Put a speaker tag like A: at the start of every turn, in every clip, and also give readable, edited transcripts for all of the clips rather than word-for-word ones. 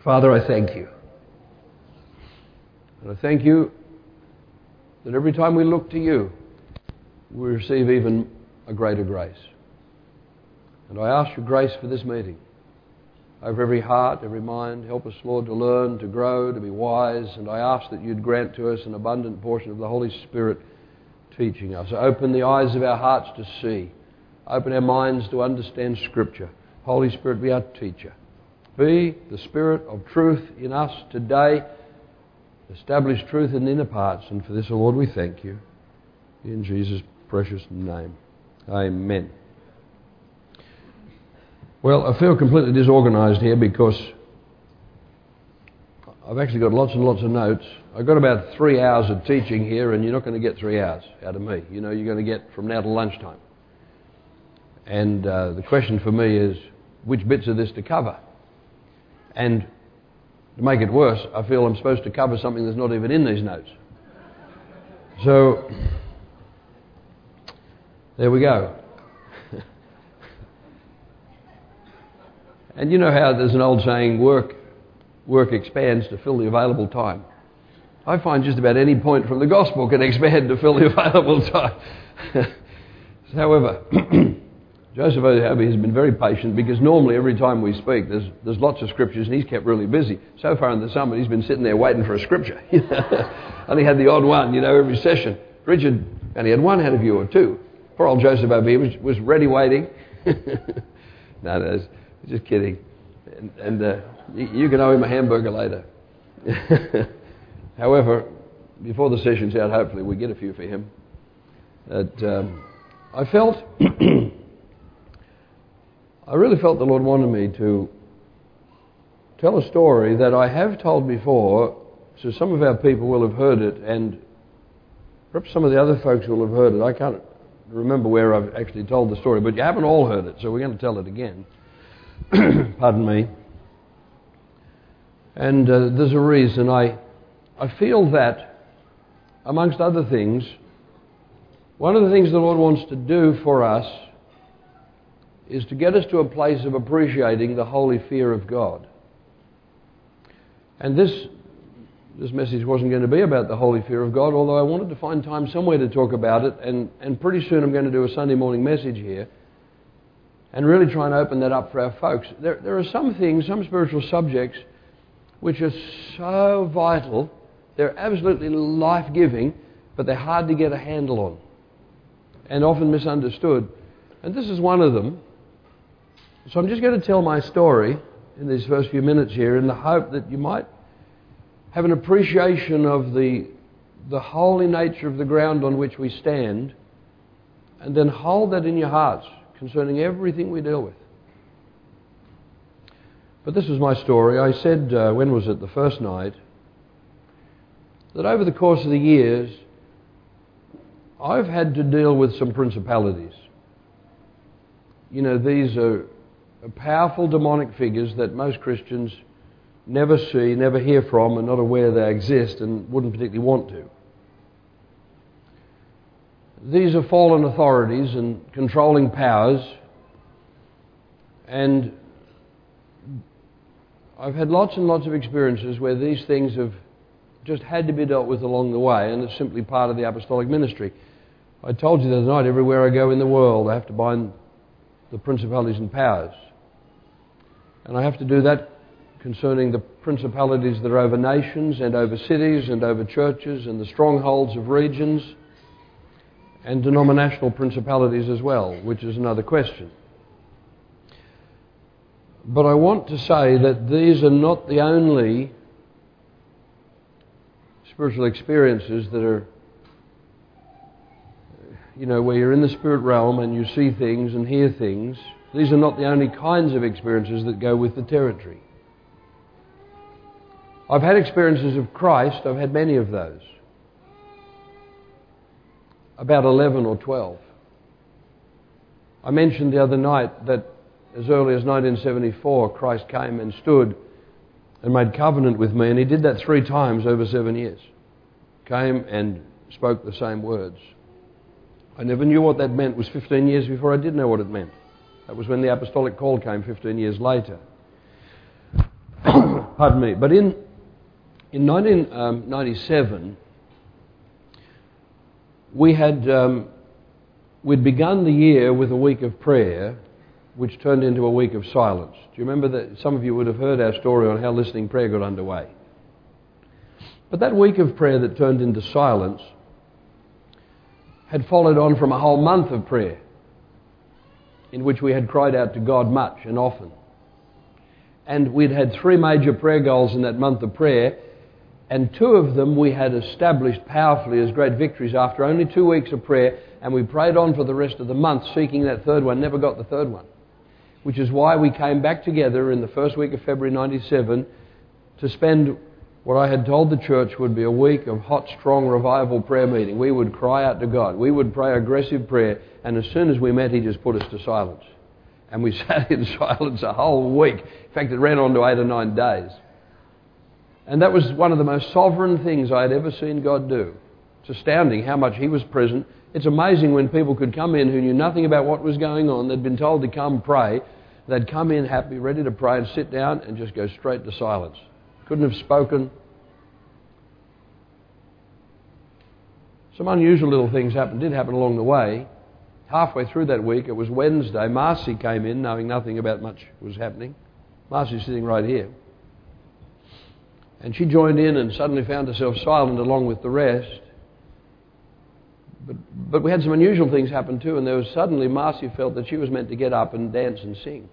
A: Father, I thank you. And I thank you that every time we look to you, we receive even a greater grace. And I ask your grace for this meeting. Over every heart, every mind, help us, Lord, to learn, to grow, to be wise. And I ask that you'd grant to us an abundant portion of the Holy Spirit teaching us. Open the eyes of our hearts to see. Open our minds to understand Scripture. Holy Spirit, be our teacher. Be the Spirit of truth in us today. Establish truth in the inner parts. And for this, O Lord, we thank you. In Jesus' precious name. Amen. Well, I feel completely disorganised here because I've actually got lots and lots of notes. I've got about 3 hours of teaching here, and you're not going to get 3 hours out of me. You know, you're going to get from now to lunchtime. And the question for me is, which bits of this to cover? And to make it worse, I feel I'm supposed to cover something that's not even in these notes. So, there we go. And you know how there's an old saying, work expands to fill the available time. I find just about any point from the gospel can expand to fill the available time. However, Joseph Ohabi has been very patient because normally every time we speak there's lots of scriptures and he's kept really busy. So far in the summer he's been sitting there waiting for a scripture. Only had the odd one, every session. Richard only had one out of you or two. Poor old Joseph Ohabi was ready waiting. No, just kidding. And you can owe him a hamburger later. However, before the session's out, hopefully we get a few for him. I really felt the Lord wanted me to tell a story that I have told before, so some of our people will have heard it, and perhaps some of the other folks will have heard it. I can't remember where I've actually told the story, but you haven't all heard it, so we're going to tell it again. Pardon me. And there's a reason. I feel that, amongst other things, one of the things the Lord wants to do for us is to get us to a place of appreciating the holy fear of God. And this message wasn't going to be about the holy fear of God, although I wanted to find time somewhere to talk about it, and pretty soon I'm going to do a Sunday morning message here and really try and open that up for our folks. There are some things, some spiritual subjects, which are so vital, they're absolutely life-giving, but they're hard to get a handle on and often misunderstood. And this is one of them. So I'm just going to tell my story in these first few minutes here in the hope that you might have an appreciation of the holy nature of the ground on which we stand, and then hold that in your hearts concerning everything we deal with. But this is my story. I said, when was it, the first night, that over the course of the years, I've had to deal with some principalities. These are powerful demonic figures that most Christians never see, never hear from, and not aware they exist and wouldn't particularly want to. These are fallen authorities and controlling powers, and I've had lots and lots of experiences where these things have just had to be dealt with along the way, and it's simply part of the apostolic ministry. I told you the other night, everywhere I go in the world, I have to bind the principalities and powers. And I have to do that concerning the principalities that are over nations and over cities and over churches and the strongholds of regions and denominational principalities as well, which is another question. But I want to say that these are not the only spiritual experiences that are, where you're in the spirit realm and you see things and hear things. These are not the only kinds of experiences that go with the territory. I've had experiences of Christ. I've had many of those. About 11 or 12. I mentioned the other night that as early as 1974, Christ came and stood and made covenant with me, and he did that 3 times over 7 years. Came and spoke the same words. I never knew what that meant. It was 15 years before I did know what it meant. That was when the apostolic call came 15 years later. Pardon me. But in 1997, we'd begun the year with a week of prayer, which turned into a week of silence. Do you remember that? Some of you would have heard our story on how listening prayer got underway. But that week of prayer that turned into silence had followed on from a whole month of prayer in which we had cried out to God much and often. And we'd had 3 major prayer goals in that month of prayer, and 2 of them we had established powerfully as great victories after only 2 weeks of prayer, and we prayed on for the rest of the month seeking that third one, never got the third one. Which is why we came back together in the first week of February 97 to spend what I had told the church would be a week of hot, strong revival prayer meeting. We would cry out to God. We would pray aggressive prayer, and as soon as we met, He just put us to silence. And we sat in silence a whole week. In fact, it ran on to 8 or 9 days. And that was one of the most sovereign things I had ever seen God do. It's astounding how much He was present. It's amazing when people could come in who knew nothing about what was going on. They'd been told to come pray. They'd come in happy, ready to pray, and sit down and just go straight to silence. Couldn't have spoken. Some unusual little things did happen along the way. Halfway through that week, it was Wednesday, Marcy came in knowing nothing about much was happening. Marcy's sitting right here. And she joined in and suddenly found herself silent along with the rest. But we had some unusual things happen too, and there was suddenly Marcy felt that she was meant to get up and dance and sing.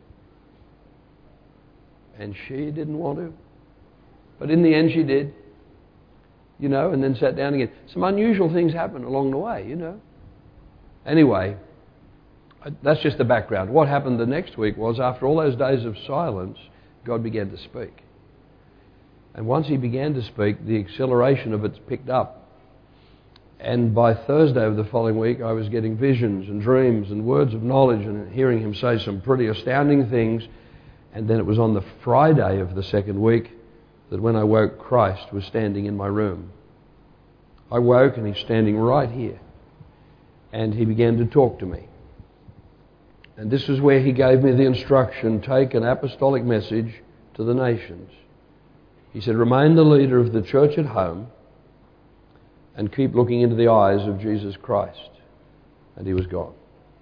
A: And she didn't want to. But in the end she did. And then sat down again. Some unusual things happened along the way, Anyway, that's just the background. What happened the next week was, after all those days of silence, God began to speak. And once He began to speak, the acceleration of it picked up. And by Thursday of the following week, I was getting visions and dreams and words of knowledge and hearing Him say some pretty astounding things. And then it was on the Friday of the second week that when I woke, Christ was standing in my room. I woke and He's standing right here. And He began to talk to me. And this is where He gave me the instruction, take an apostolic message to the nations. He said, remain the leader of the church at home and keep looking into the eyes of Jesus Christ. And He was gone.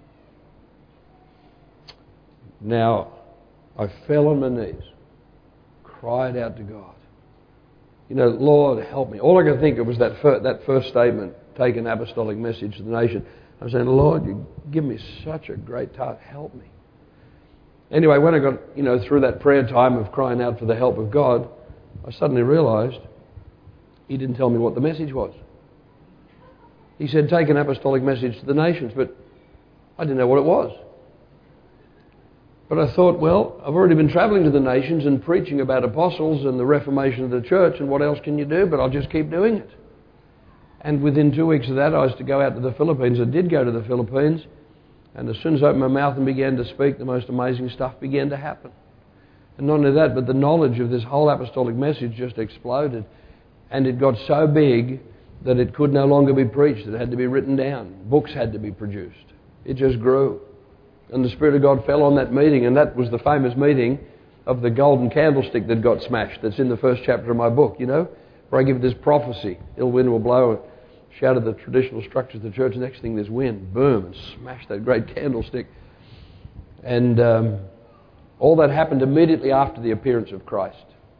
A: Now, I fell on my knees, cried out to God. Lord, help me. All I could think of was that first statement, take an apostolic message to the nation. I'm saying, Lord, you give me such a great task. Help me. Anyway, when I got, through that prayer time of crying out for the help of God, I suddenly realised He didn't tell me what the message was. He said, take an apostolic message to the nations, but I didn't know what it was. But I thought, well, I've already been travelling to the nations and preaching about apostles and the reformation of the church, and what else can you do? But I'll just keep doing it. And within 2 weeks of that, I was to go out to the Philippines. I did go to the Philippines, and as soon as I opened my mouth and began to speak, the most amazing stuff began to happen. And not only that, but the knowledge of this whole apostolic message just exploded. And it got so big that it could no longer be preached. It had to be written down. Books had to be produced. It just grew. And the Spirit of God fell on that meeting, and that was the famous meeting of the golden candlestick that got smashed. That's in the first chapter of my book, where I give this prophecy. Ill wind will blow, shattered the traditional structures of the church. The next thing, there's wind, boom, and smashed that great candlestick. And all that happened immediately after the appearance of Christ.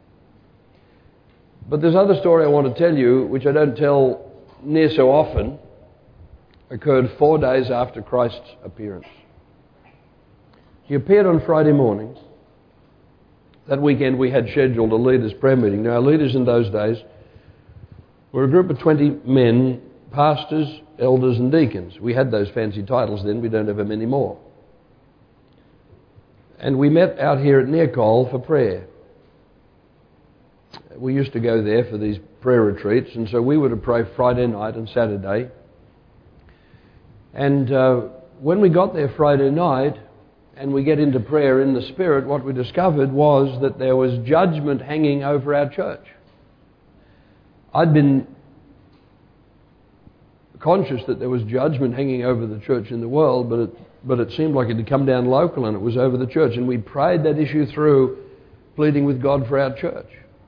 A: But there's another story I want to tell you, which I don't tell near so often, occurred 4 days after Christ's appearance. He appeared on Friday morning. That weekend we had scheduled a leaders' prayer meeting. Now, our leaders in those days were a group of 20 men, pastors, elders and deacons. We had those fancy titles then. We don't have them anymore. And we met out here at Nearcol for prayer. We used to go there for these prayer retreats, and so we would have prayed Friday night and Saturday. And when we got there Friday night, and we get into prayer in the Spirit, what we discovered was that there was judgment hanging over our church. I'd been conscious that there was judgment hanging over the church in the world, but it seemed like it had come down local and it was over the church. And we prayed that issue through, pleading with God for our church.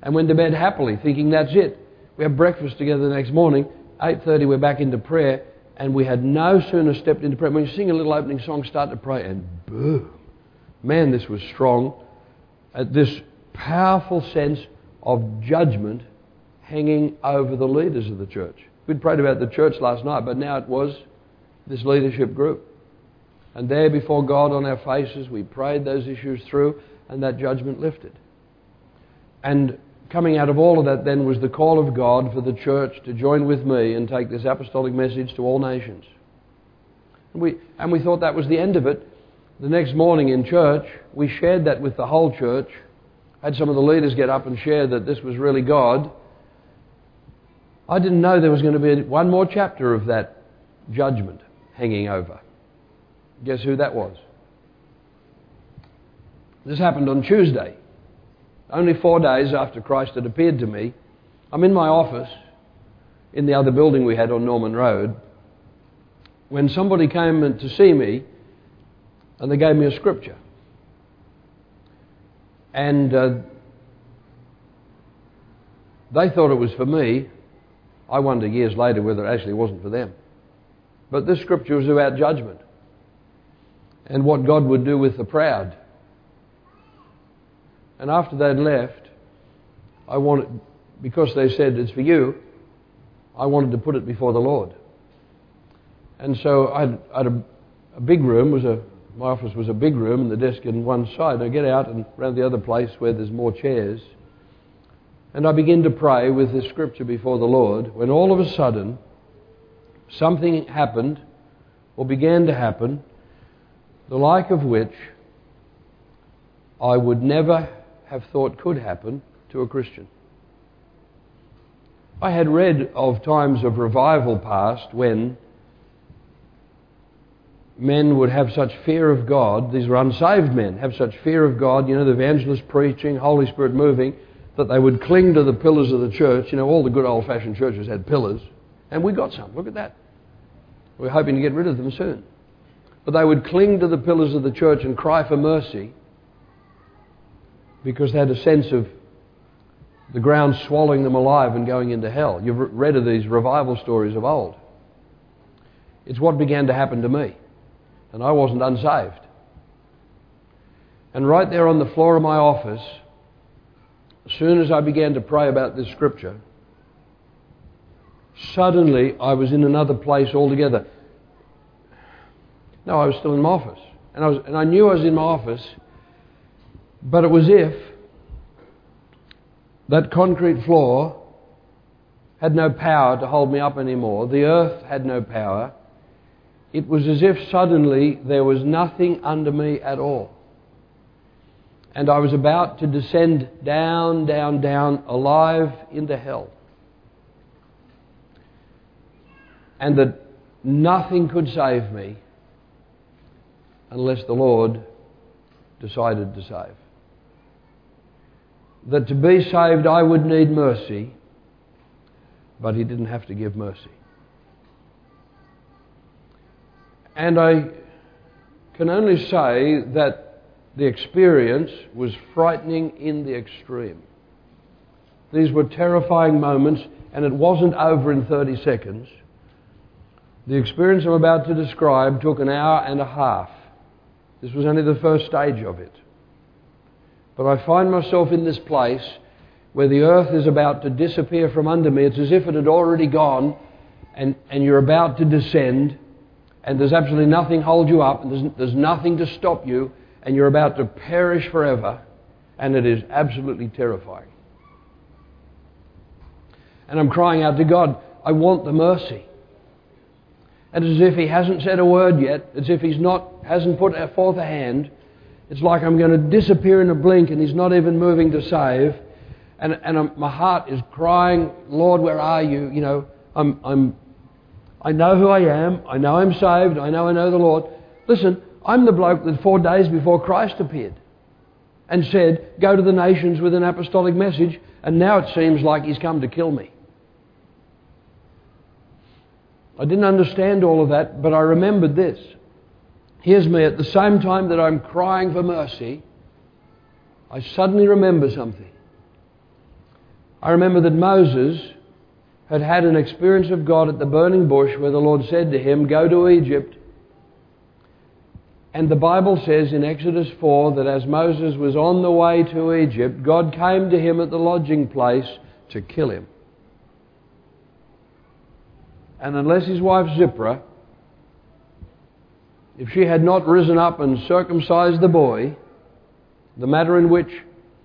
A: and went to bed happily, thinking that's it. We had breakfast together the next morning. 8:30 we're back into prayer, and we had no sooner stepped into prayer. When you sing a little opening song, start to pray, and boom. Man, this was strong. This powerful sense of judgment hanging over the leaders of the church. We'd prayed about the church last night, but now it was this leadership group. And there before God on our faces, we prayed those issues through, and that judgment lifted. And coming out of all of that then was the call of God for the church to join with me and take this apostolic message to all nations. And we thought that was the end of it. The next morning in church, we shared that with the whole church. Had some of the leaders get up and share that this was really God. I didn't know there was going to be one more chapter of that judgment hanging over. Guess who that was? This happened on Tuesday. Only 4 days after Christ had appeared to me. I'm in my office in the other building we had on Norman Road when somebody came to see me, and they gave me a scripture. And they thought it was for me. I wondered years later whether it actually wasn't for them. But this scripture was about judgment and what God would do with the proud. And after they'd left, I wanted, because they said it's for you, I wanted to put it before the Lord. And so I had a big room, my office was a big room, and the desk in one side. I get out and round the other place where there's more chairs, and I begin to pray with this scripture before the Lord, when all of a sudden something happened, or began to happen, the like of which I would never have thought could happen to a Christian. I had read of times of revival past when men would have such fear of God, these were unsaved men, have such fear of God, the evangelist preaching, Holy Spirit moving, that they would cling to the pillars of the church. All the good old-fashioned churches had pillars, and we got some. Look at that. We're hoping to get rid of them soon. But they would cling to the pillars of the church and cry for mercy because they had a sense of the ground swallowing them alive and going into hell. You've read of these revival stories of old. It's what began to happen to me. And I wasn't unsaved. And right there on the floor of my office, as soon as I began to pray about this scripture, suddenly I was in another place altogether. No, I was still in my office. And I knew I was in my office, but it was if that concrete floor had no power to hold me up anymore. The earth had no power. It was as if suddenly there was nothing under me at all. And I was about to descend down, down, down, alive into hell. And that nothing could save me unless the Lord decided to save. That to be saved I would need mercy, but He didn't have to give mercy. And I can only say that the experience was frightening in the extreme. These were terrifying moments, and it wasn't over in 30 seconds. The experience I'm about to describe took an hour and a half. This was only the first stage of it. But I find myself in this place where the earth is about to disappear from under me. It's as if it had already gone, and you're about to descend, and there's absolutely nothing hold you up, and there's nothing to stop you, and you're about to perish forever, and it is absolutely terrifying. And I'm crying out to God, I want the mercy. And it's as if He hasn't said a word yet, as if He hasn't put forth a hand. It's like I'm going to disappear in a blink, and He's not even moving to save. And my heart is crying, Lord, where are you? I know who I am. I know I'm saved. I know the Lord. Listen, I'm the bloke that 4 days before Christ appeared and said, go to the nations with an apostolic message, and now it seems like He's come to kill me. I didn't understand all of that, but I remembered this. Here's me, at the same time that I'm crying for mercy, I suddenly remember something. I remember that Moses had had an experience of God at the burning bush where the Lord said to him, "Go to Egypt." And the Bible says in Exodus 4 that as Moses was on the way to Egypt, God came to him at the lodging place to kill him. And unless his wife Zipporah, if she had not risen up and circumcised the boy, the matter in which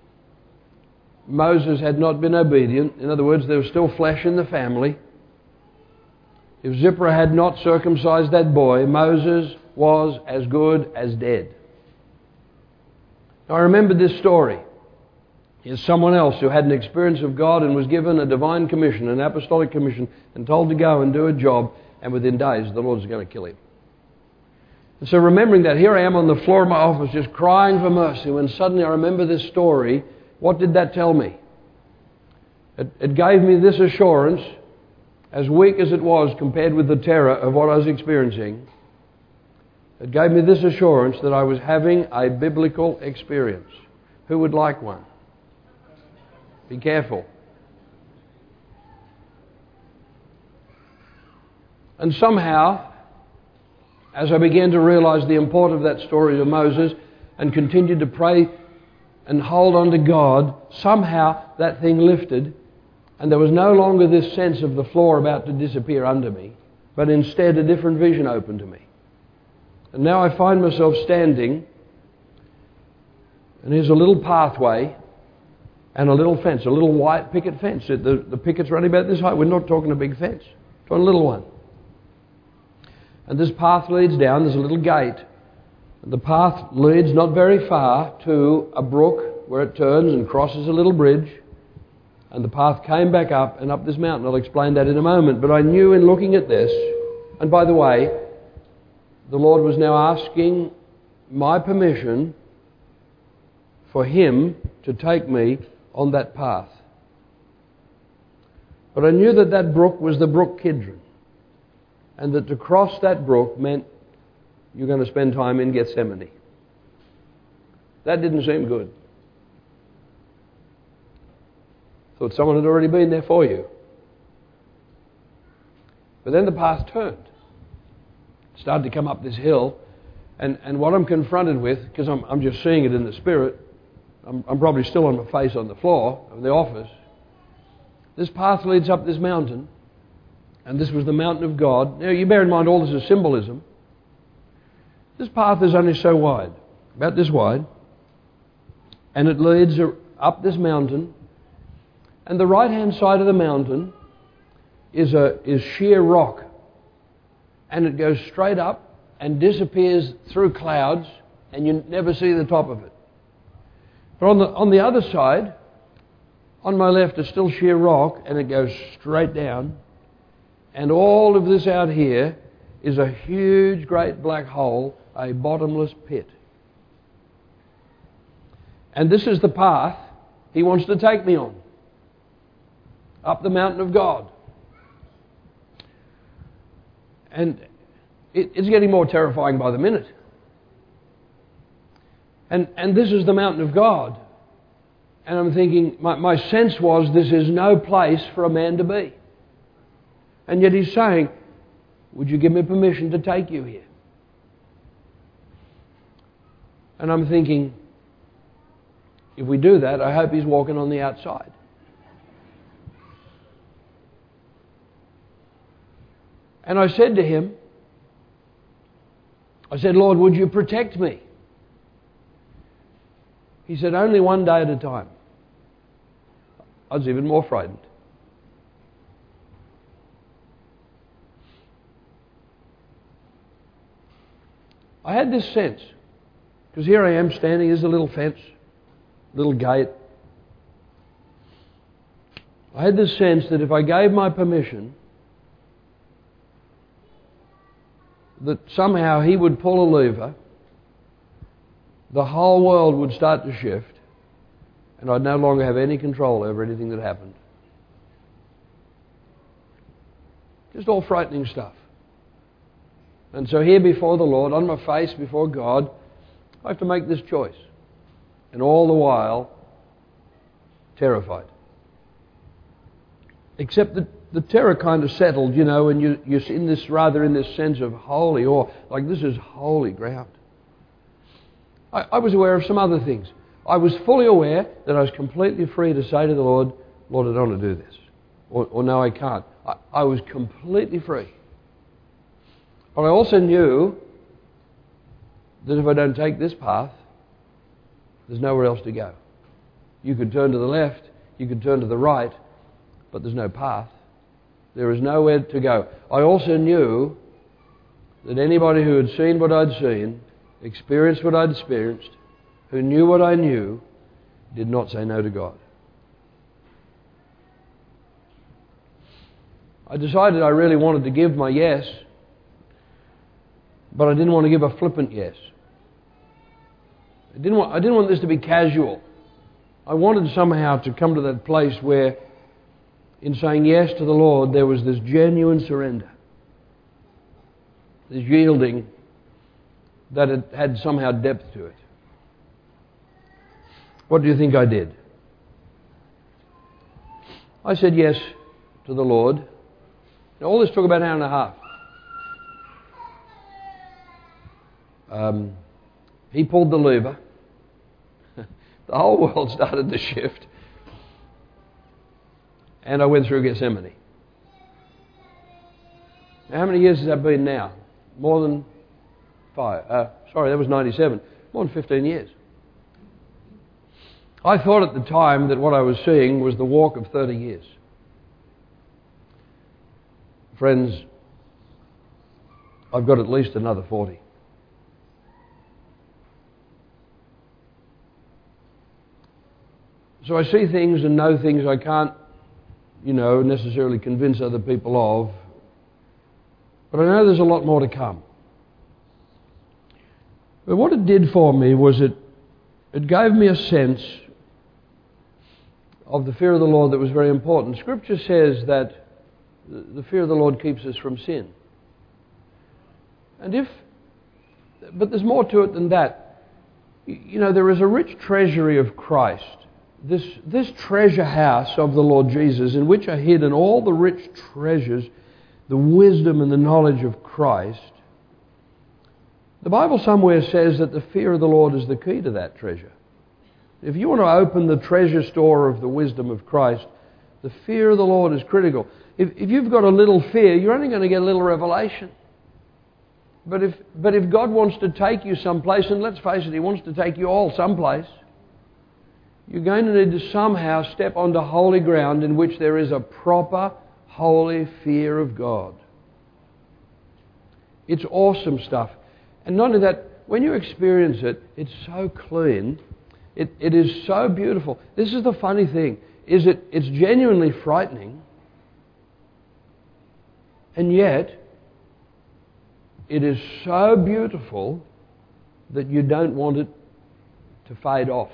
A: Moses had not been obedient, in other words, there was still flesh in the family, if Zipporah had not circumcised that boy, Moses was as good as dead. Now, I remembered this story. Here's someone else who had an experience of God and was given a divine commission, an apostolic commission, and told to go and do a job, and within days the Lord's going to kill him. And so remembering that, here I am on the floor of my office just crying for mercy, when suddenly I remember this story. What did that tell me? It gave me this assurance, as weak as it was compared with the terror of what I was experiencing. It gave me this assurance that I was having a biblical experience. Who would like one? Be careful. And somehow, as I began to realize the import of that story of Moses and continued to pray and hold on to God, somehow that thing lifted, and there was no longer this sense of the floor about to disappear under me, but instead a different vision opened to me. And now I find myself standing, and here's a little pathway and a little fence, a little white picket fence. The picket's running about this height. We're not talking a big fence. We're talking a little one. And this path leads down. There's a little gate. The path leads not very far to a brook where it turns and crosses a little bridge. And the path came back up and up this mountain. I'll explain that in a moment. But I knew in looking at this, and by the way, the Lord was now asking my permission for Him to take me on that path. But I knew that that brook was the brook Kidron. And that to cross that brook meant you're going to spend time in Gethsemane. That didn't seem good. Thought someone had already been there for you. But then the path turned. Started to come up this hill. And what I'm confronted with, because I'm just seeing it in the spirit, I'm probably still on my face on the floor of the office. This path leads up this mountain. And this was the mountain of God. Now, you bear in mind all this is symbolism. This path is only so wide, about this wide. And it leads up this mountain. And the right-hand side of the mountain is sheer rock. And it goes straight up and disappears through clouds, and you never see the top of it. But on the other side, on my left, is still sheer rock, and it goes straight down. And all of this out here is a huge, great black hole, a bottomless pit. And this is the path He wants to take me on. Up the mountain of God. And it's getting more terrifying by the minute. And this is the mountain of God. And I'm thinking, my sense was this is no place for a man to be. And yet He's saying, would you give me permission to take you here? And I'm thinking, if we do that, I hope He's walking on the outside. And I said to Him, Lord, would you protect me? He said, only one day at a time. I was even more frightened. I had this sense, because here I am standing, there's a little fence, little gate. I had this sense that if I gave my permission, that somehow He would pull a lever, the whole world would start to shift, and I'd no longer have any control over anything that happened. Just all frightening stuff. And so here before the Lord, on my face before God, I have to make this choice. And all the while, terrified. Except that the terror kind of settled, and you're in this sense of holy awe, like this is holy ground. I was aware of some other things. I was fully aware that I was completely free to say to the Lord, Lord, I don't want to do this. Or no, I can't. I was completely free. But I also knew that if I don't take this path, there's nowhere else to go. You could turn to the left, you could turn to the right, but there's no path. There is nowhere to go. I also knew that anybody who had seen what I'd seen, experienced what I'd experienced, who knew what I knew, did not say no to God. I decided I really wanted to give my yes, but I didn't want to give a flippant yes. I didn't want this to be casual. I wanted somehow to come to that place where, in saying yes to the Lord, there was this genuine surrender, this yielding that it had somehow depth to it. What do you think I did? I said yes to the Lord. Now, all this took about an hour and a half. He pulled the lever. The whole world started to shift. And I went through Gethsemane. Now, how many years has that been now? More than 5. That was 97. More than 15 years. I thought at the time that what I was seeing was the walk of 30 years. Friends, I've got at least another 40. So I see things and know things I can't, necessarily convince other people of. But I know there's a lot more to come. But what it did for me was it gave me a sense of the fear of the Lord that was very important. Scripture says that the fear of the Lord keeps us from sin. But there's more to it than that. There is a rich treasury of Christ. This treasure house of the Lord Jesus, in which are hidden all the rich treasures, the wisdom and the knowledge of Christ. The Bible somewhere says that the fear of the Lord is the key to that treasure. If you want to open the treasure store of the wisdom of Christ, the fear of the Lord is critical. If you've got a little fear, you're only going to get a little revelation. But if God wants to take you someplace, and let's face it, He wants to take you all someplace, you're going to need to somehow step onto holy ground in which there is a proper, holy fear of God. It's awesome stuff. And not only that, when you experience it, it's so clean. It is so beautiful. This is the funny thing, is it's genuinely frightening, and yet it is so beautiful that you don't want it to fade off.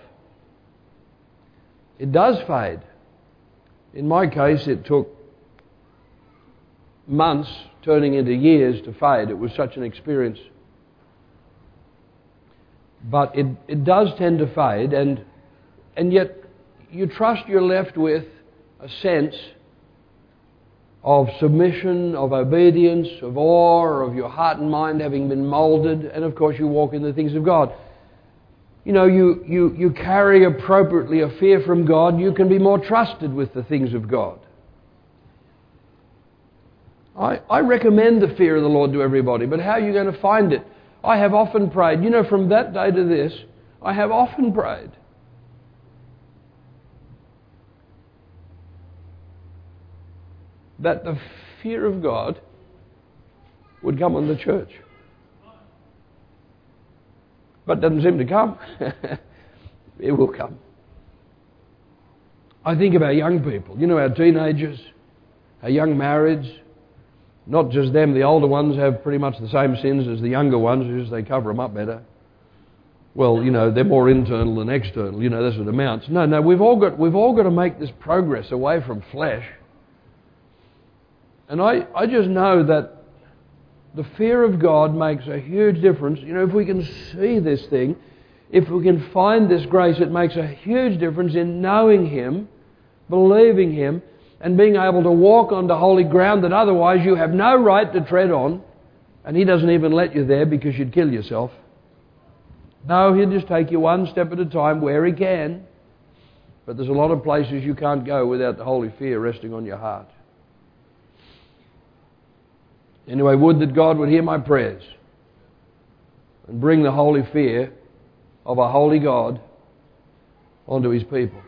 A: It does fade. In my case, it took months turning into years to fade. It was such an experience. But it does tend to fade, and yet you trust you're left with a sense of submission, of obedience, of awe, of your heart and mind having been moulded, and of course you walk in the things of God. You carry appropriately a fear from God. You can be more trusted with the things of God. I recommend the fear of the Lord to everybody, but how are you going to find it? I have often prayed, from that day to this, I have often prayed that the fear of God would come on the church. But it doesn't seem to come. It will come. I think of our young people, our teenagers, our young marrieds. Not just them, the older ones have pretty much the same sins as the younger ones, just they cover them up better. Well, they're more internal than external, that's what amounts. No, we've all got to make this progress away from flesh. And I just know that the fear of God makes a huge difference. If we can see this thing, if we can find this grace, it makes a huge difference in knowing Him, believing Him, and being able to walk onto holy ground that otherwise you have no right to tread on, and He doesn't even let you there because you'd kill yourself. No, He'll just take you one step at a time where He can. But there's a lot of places you can't go without the holy fear resting on your heart. Anyway, would that God would hear my prayers and bring the holy fear of a holy God onto His people.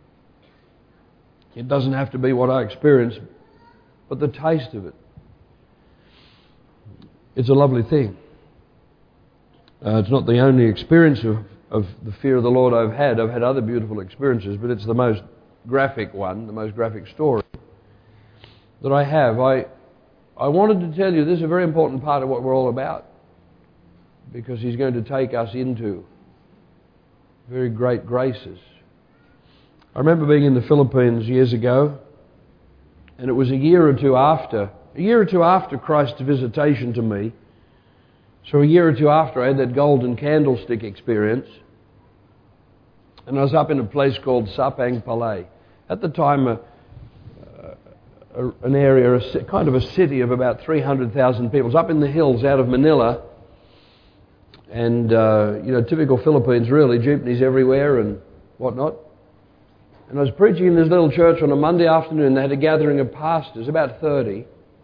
A: It doesn't have to be what I experience, but the taste of it. It's a lovely thing. It's not the only experience of the fear of the Lord I've had. I've had other beautiful experiences, but it's the most graphic one, the most graphic story that I have. I wanted to tell you this is a very important part of what we're all about, because He's going to take us into very great graces. I remember being in the Philippines years ago, and it was a year or two after Christ's visitation to me. So a year or two after I had that golden candlestick experience, and I was up in a place called Sapang Palay. At the time, an area, kind of a city of about 300,000 people. It was up in the hills out of Manila, and typical Philippines really, jeepneys everywhere and whatnot. And I was preaching in this little church on a Monday afternoon. They had a gathering of pastors, about 30.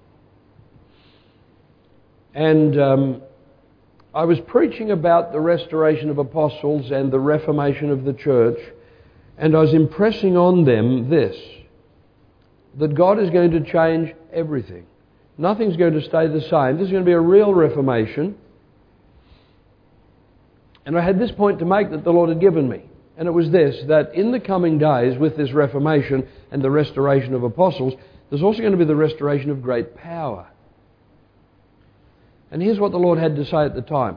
A: And I was preaching about the restoration of apostles and the reformation of the church. And I was impressing on them this, that God is going to change everything. Nothing's going to stay the same. This is going to be a real reformation. And I had this point to make that the Lord had given me. And it was this, that in the coming days, with this reformation and the restoration of apostles, there's also going to be the restoration of great power. And here's what the Lord had to say at the time.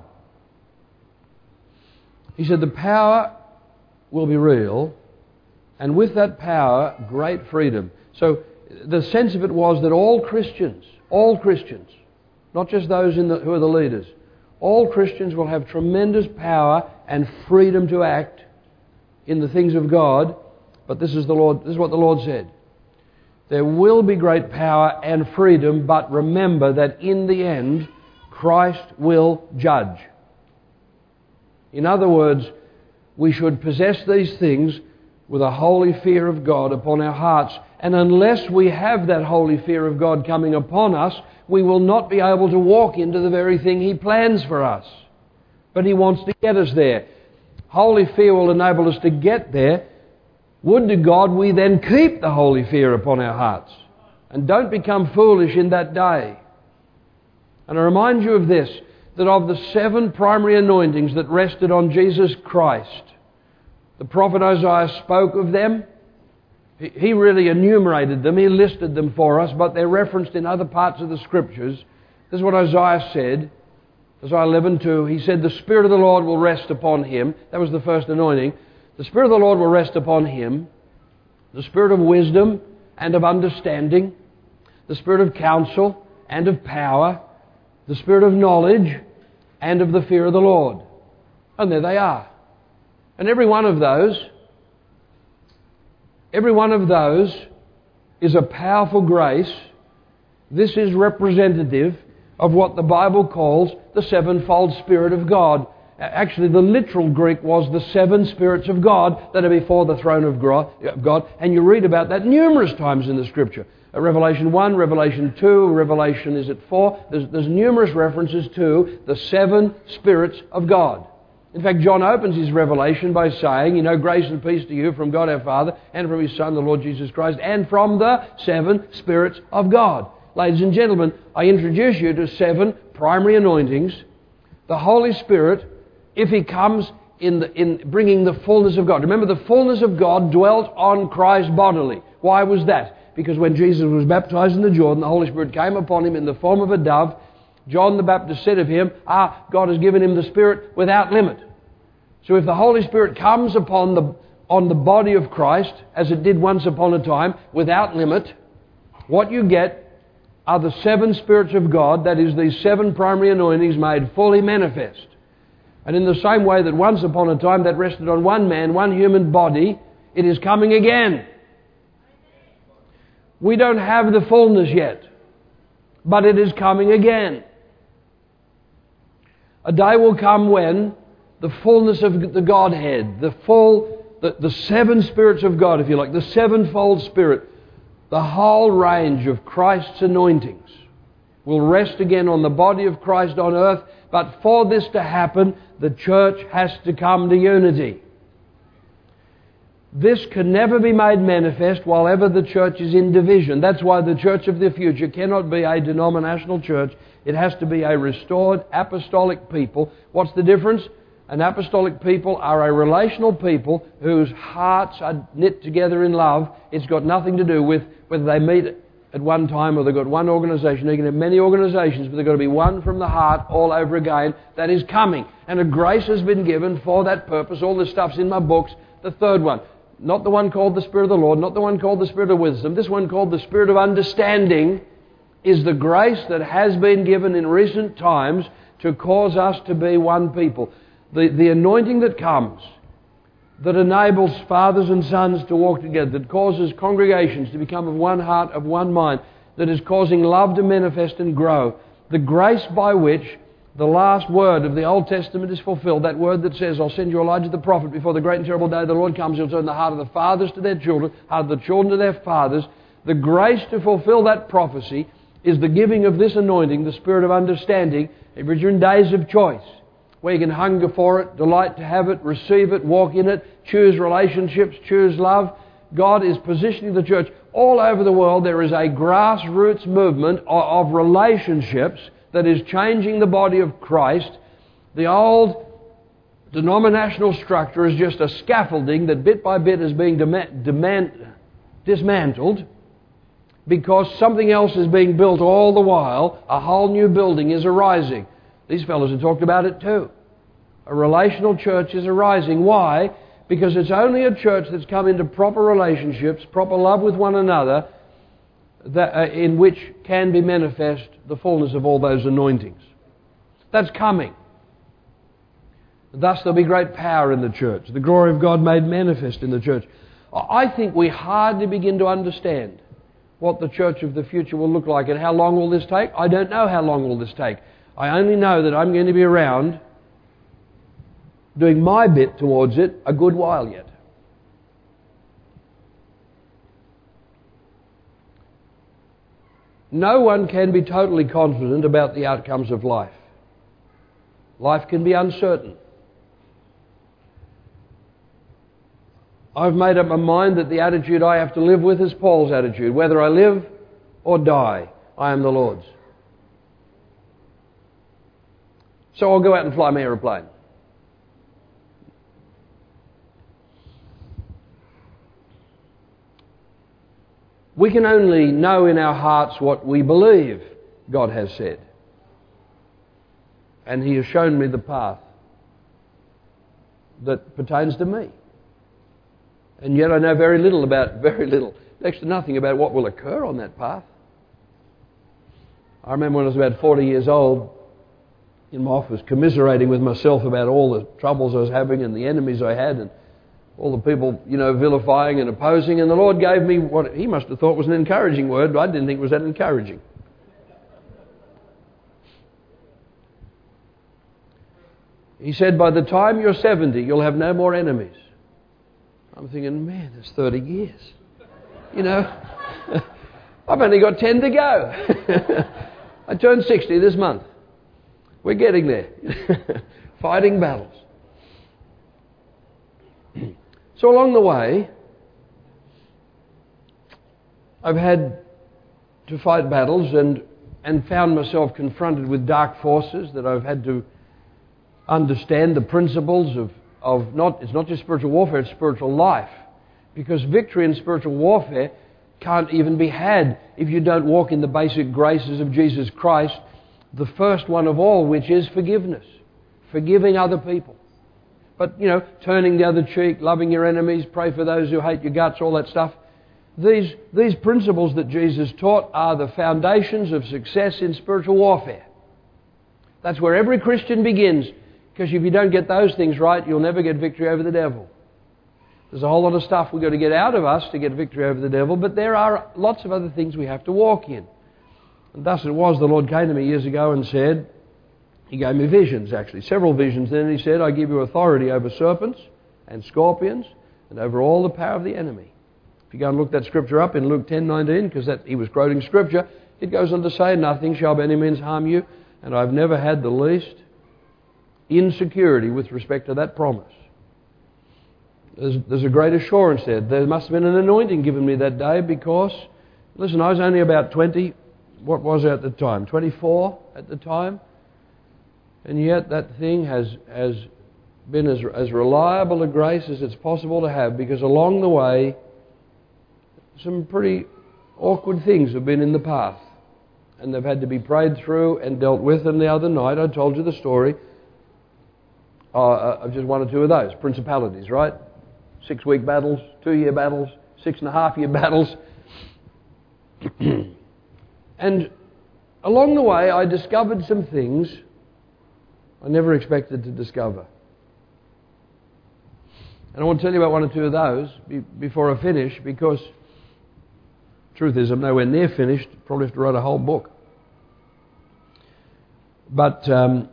A: He said, the power will be real, and with that power, great freedom. So the sense of it was that all Christians, not just those who are the leaders, all Christians will have tremendous power and freedom to act in the things of God. But this is what the Lord said. There will be great power and freedom, but remember that in the end, Christ will judge. In other words, we should possess these things with a holy fear of God upon our hearts. And unless we have that holy fear of God coming upon us, we will not be able to walk into the very thing He plans for us. But He wants to get us there. Holy fear will enable us to get there. Would to God we then keep the holy fear upon our hearts and don't become foolish in that day. And I remind you of this, that of the 7 primary anointings that rested on Jesus Christ, the prophet Isaiah spoke of them. He really enumerated them, he listed them for us, but they're referenced in other parts of the Scriptures. This is what Isaiah said. Isaiah 11:2, he said, the Spirit of the Lord will rest upon him. That was the first anointing. The Spirit of the Lord will rest upon him. The Spirit of wisdom and of understanding. The Spirit of counsel and of power. The Spirit of knowledge and of the fear of the Lord. And there they are. And every one of those is a powerful grace. This is representative of what the Bible calls the 7-fold Spirit of God. Actually, the literal Greek was the 7 spirits of God that are before the throne of God. And you read about that numerous times in the Scripture. Revelation 1, Revelation 2, Revelation, is it 4? There's numerous references to the 7 spirits of God. In fact, John opens his revelation by saying, grace and peace to you from God our Father and from His Son, the Lord Jesus Christ, and from the 7 spirits of God. Ladies and gentlemen, I introduce you to 7 primary anointings. The Holy Spirit, if He comes in bringing the fullness of God. Remember, the fullness of God dwelt on Christ bodily. Why was that? Because when Jesus was baptized in the Jordan, the Holy Spirit came upon Him in the form of a dove. John the Baptist said of Him, God has given Him the Spirit without limit. So if the Holy Spirit comes on the body of Christ, as it did once upon a time, without limit, what you get are the 7 spirits of God, that is, these 7 primary anointings made fully manifest. And in the same way that once upon a time that rested on one man, one human body, it is coming again. We don't have the fullness yet, but it is coming again. A day will come when the fullness of the Godhead, the seven spirits of God, if you like, the sevenfold Spirit, the whole range of Christ's anointings will rest again on the body of Christ on earth. But for this to happen, the church has to come to unity. This can never be made manifest while ever the church is in division. That's why the church of the future cannot be a denominational church. It has to be a restored apostolic people. What's the difference? An apostolic people are a relational people whose hearts are knit together in love. It's got nothing to do with whether they meet at one time or they've got one organisation. They can have many organisations, but they've got to be one from the heart all over again. That is coming. And a grace has been given for that purpose. All this stuff's in my books. The third one. Not the one called the Spirit of the Lord, not the one called the Spirit of wisdom. This one called the Spirit of understanding is the grace that has been given in recent times to cause us to be one people. The anointing that comes, that enables fathers and sons to walk together, that causes congregations to become of one heart, of one mind, that is causing love to manifest and grow. The grace by which the last word of the Old Testament is fulfilled, that word that says, I'll send you Elijah the prophet before the great and terrible day of the Lord comes. He'll turn the heart of the fathers to their children, heart of the children to their fathers. The grace to fulfill that prophecy is the giving of this anointing, the Spirit of understanding, which are in days of choice, where you can hunger for it, delight to have it, receive it, walk in it, choose relationships, choose love. God is positioning the church. All over the world there is a grassroots movement of relationships that is changing the body of Christ. The old denominational structure is just a scaffolding that bit by bit is being dismantled because something else is being built all the while. A whole new building is arising. These fellows have talked about it too. A relational church is arising. Why? Because it's only a church that's come into proper relationships, proper love with one another, in which can be manifest the fullness of all those anointings. That's coming. Thus there'll be great power in the church. The glory of God made manifest in the church. I think we hardly begin to understand what the church of the future will look like and how long will this take. I don't know how long will this take. I only know that I'm going to be around doing my bit towards it a good while yet. No one can be totally confident about the outcomes of life. Life can be uncertain. I've made up my mind that the attitude I have to live with is Paul's attitude. Whether I live or die, I am the Lord's. So I'll go out and fly my aeroplane. We can only know in our hearts what we believe God has said. And He has shown me the path that pertains to me. And yet I know very little, next to nothing about what will occur on that path. I remember when I was about 40 years old, in my office, commiserating with myself about all the troubles I was having and the enemies I had and all the people, vilifying and opposing. And the Lord gave me what He must have thought was an encouraging word, but I didn't think it was that encouraging. He said, by the time you're 70, you'll have no more enemies. I'm thinking, man, that's 30 years. I've only got 10 to go. I turned 60 this month. We're getting there. Fighting battles. So along the way, I've had to fight battles and found myself confronted with dark forces that I've had to understand the principles of it's not just spiritual warfare, it's spiritual life. Because victory in spiritual warfare can't even be had if you don't walk in the basic graces of Jesus Christ, the first one of all, which is forgiveness. Forgiving other people. But, turning the other cheek, loving your enemies, pray for those who hate your guts, all that stuff. These principles that Jesus taught are the foundations of success in spiritual warfare. That's where every Christian begins. Because if you don't get those things right, you'll never get victory over the devil. There's a whole lot of stuff we've got to get out of us to get victory over the devil, but there are lots of other things we have to walk in. And thus it was the Lord came to me years ago and said, He gave me visions actually, several visions. Then He said, I give you authority over serpents and scorpions and over all the power of the enemy. If you go and look that scripture up in Luke 10:19, because He was quoting scripture, it goes on to say, nothing shall by any means harm you, and I've never had the least insecurity with respect to that promise. There's a great assurance there. There must have been an anointing given me that day because, listen, I was only about 20, what was I at the time? 24 at the time. And yet that thing has been as reliable a grace as it's possible to have, because along the way some pretty awkward things have been in the path. And they've had to be prayed through and dealt with. And the other night I told you the story of just one or two of those. Principalities, right? 6-week battles, 2-year battles, 6.5-year battles. And along the way I discovered some things I never expected to discover. And I want to tell you about one or two of those before I finish, because truth is I'm nowhere near finished. Probably have to write a whole book. But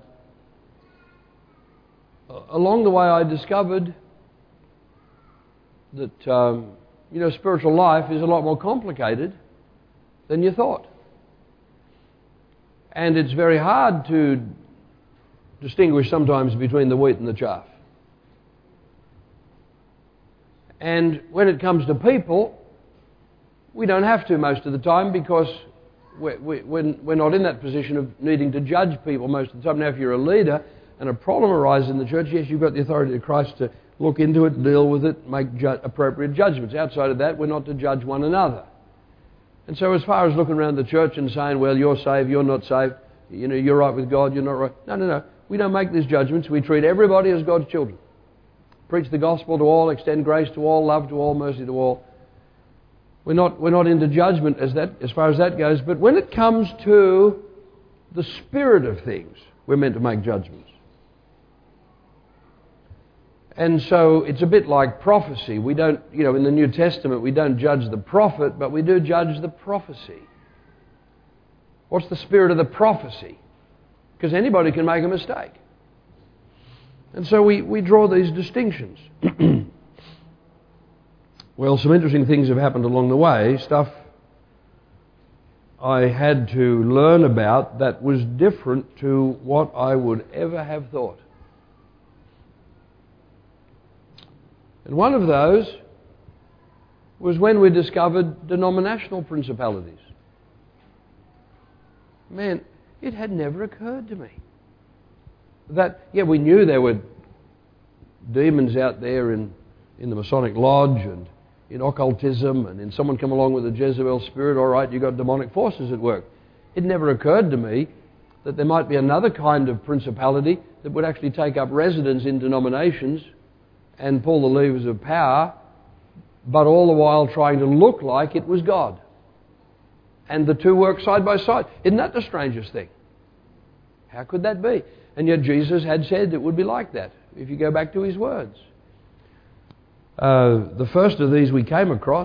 A: along the way I discovered that spiritual life is a lot more complicated than you thought. And it's very hard to distinguish sometimes between the wheat and the chaff. And when it comes to people, we don't have to most of the time, because we're not in that position of needing to judge people most of the time. Now, if you're a leader and a problem arises in the church, yes, you've got the authority of Christ to look into it, deal with it, make appropriate judgments. Outside of that, we're not to judge one another. And so as far as looking around the church and saying, well, you're saved, you're not saved, you're right with God, you're not right. No. We don't make these judgments. We treat everybody as God's children. Preach the gospel to all, extend grace to all, love to all, mercy to all. We're not into judgment as far as that goes. But when it comes to the spirit of things, we're meant to make judgments. And so it's a bit like prophecy. We don't, in the New Testament, we don't judge the prophet, but we do judge the prophecy. What's the spirit of the prophecy? Because anybody can make a mistake. And so we draw these distinctions. Well, some interesting things have happened along the way. Stuff I had to learn about that was different to what I would ever have thought. And one of those was when we discovered denominational principalities. Man, it had never occurred to me that, we knew there were demons out there in the Masonic Lodge and in occultism, and in someone come along with a Jezebel spirit, all right, you've got demonic forces at work. It never occurred to me that there might be another kind of principality that would actually take up residence in denominations and pull the levers of power, but all the while trying to look like it was God. And the two work side by side. Isn't that the strangest thing? How could that be? And yet Jesus had said it would be like that, if you go back to His words. The first of these we came across,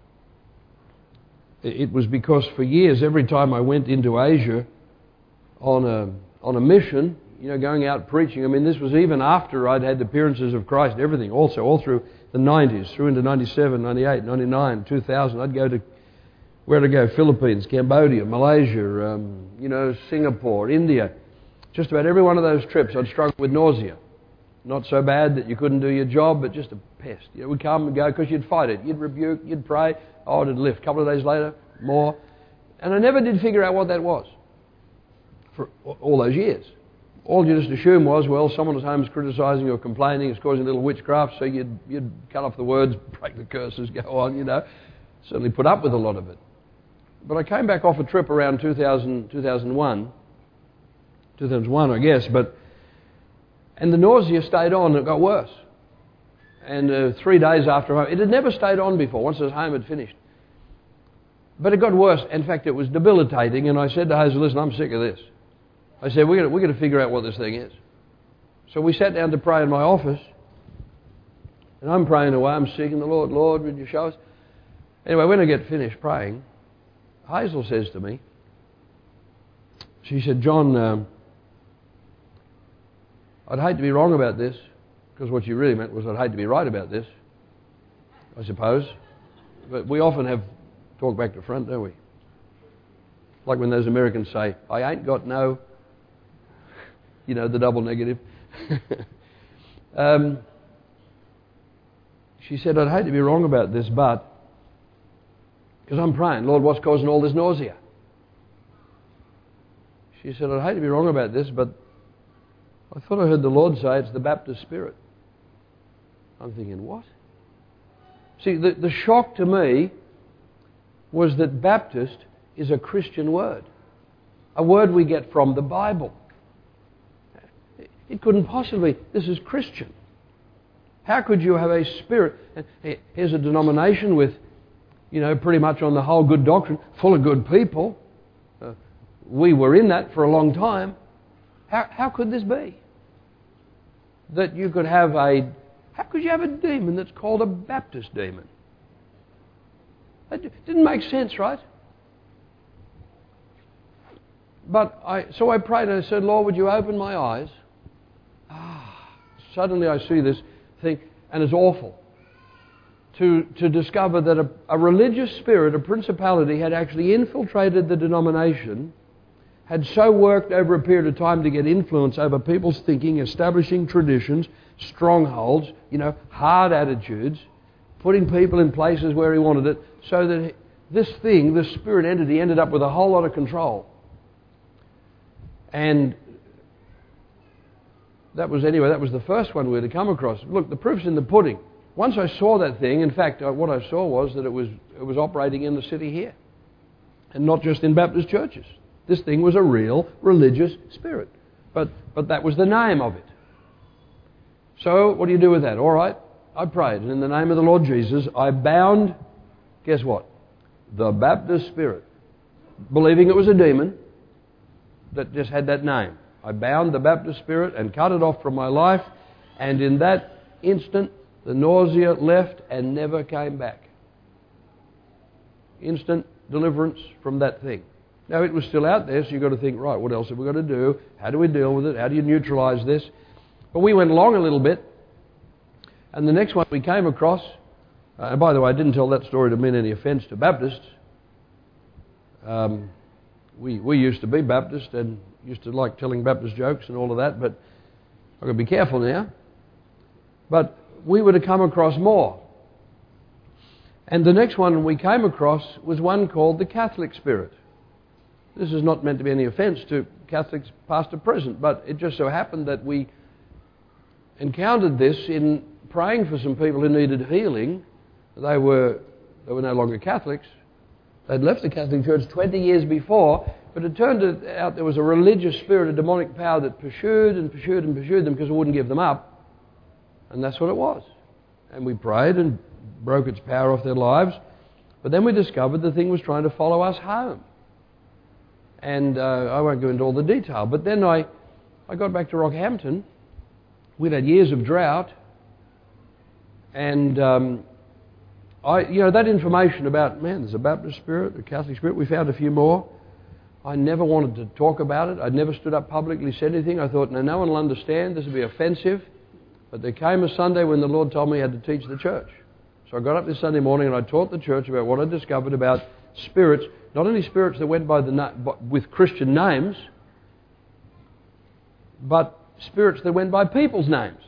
A: it was because for years, every time I went into Asia on a mission, going out preaching. I mean, this was even after I'd had appearances of Christ and everything. Also, all through the 90s, through into 97, 98, 99, 2000. I'd go to, where to go? Philippines, Cambodia, Malaysia, Singapore, India. Just about every one of those trips I'd struggle with nausea. Not so bad that you couldn't do your job, but just a pest. We'd come and go because you'd fight it. You'd rebuke, you'd pray. Oh, it'd lift. A couple of days later, more. And I never did figure out what that was for all those years. All you just assumed was, well, someone at home is criticising or complaining, it's causing a little witchcraft, so you'd cut off the words, break the curses, go on, Certainly put up with a lot of it. But I came back off a trip around 2001, I guess, and the nausea stayed on, it got worse. And 3 days after, it had never stayed on before, once I was home, it finished. But it got worse. In fact, it was debilitating, and I said to Hazel, listen, I'm sick of this. I said, we're going to figure out what this thing is. So we sat down to pray in my office, And I'm praying away, I'm seeking the Lord. Lord, would you show us? Anyway, when I get finished praying, Hazel says to me, she said, John, I'd hate to be wrong about this, because what she really meant was I'd hate to be right about this, I suppose. But we often have talk back to front, don't we? Like when those Americans say, I ain't got no, you know, the double negative. She said, I'd hate to be wrong about this, but, because I'm praying, Lord, what's causing all this nausea? She said, I'd hate to be wrong about this, but I thought I heard the Lord say it's the Baptist spirit. I'm thinking, what? See, the shock to me was that Baptist is a Christian word. A word we get from the Bible. It couldn't possibly, this is Christian. How could you have a spirit? Here's a denomination with, you know, pretty much on the whole good doctrine, full of good people. We were in that for a long time. How could this be? That you could have how could you have a demon that's called a Baptist demon? That didn't make sense, right? But so I prayed and I said, Lord, would you open my eyes? Suddenly I see this thing, and it's awful. To discover that a religious spirit, a principality, had actually infiltrated the denomination, had so worked over a period of time to get influence over people's thinking, establishing traditions, strongholds, you know, hard attitudes, putting people in places where he wanted it, so that this thing, this spirit entity, ended up with a whole lot of control. And that was the first one we had to come across. Look, the proof's in the pudding. Once I saw that thing, in fact, what I saw was that it was operating in the city here, and not just in Baptist churches. This thing was a real religious spirit, but that was the name of it. So what do you do with that? All right, I prayed, and in the name of the Lord Jesus, I bound, guess what? The Baptist spirit, believing it was a demon that just had that name. I bound the Baptist spirit and cut it off from my life, and in that instant, the nausea left and never came back. Instant deliverance from that thing. Now, it was still out there, so you've got to think, right, what else have we got to do? How do we deal with it? How do you neutralise this? But we went along a little bit, and the next one we came across, and by the way, I didn't tell that story to mean any offence to Baptists. We used to be Baptist and used to like telling Baptist jokes and all of that, but I've got to be careful now. But we were to come across more. And the next one we came across was one called the Catholic spirit. This is not meant to be any offence to Catholics past or present, but it just so happened that we encountered this in praying for some people who needed healing. They were no longer Catholics. They'd left the Catholic Church 20 years before, but it turned out there was a religious spirit, a demonic power that pursued and pursued and pursued them because it wouldn't give them up. And that's what it was. And we prayed and broke its power off their lives. But then we discovered the thing was trying to follow us home. And I won't go into all the detail. But then I got back to Rockhampton. We'd had years of drought. And that information about, man, there's a Baptist spirit, a Catholic spirit, we found a few more. I never wanted to talk about it. I'd never stood up publicly, said anything. I thought, no one will understand. This will be offensive. But there came a Sunday when the Lord told me I had to teach the church. So I got up this Sunday morning and I taught the church about what I discovered about spirits, not only spirits that went by with Christian names, but spirits that went by people's names.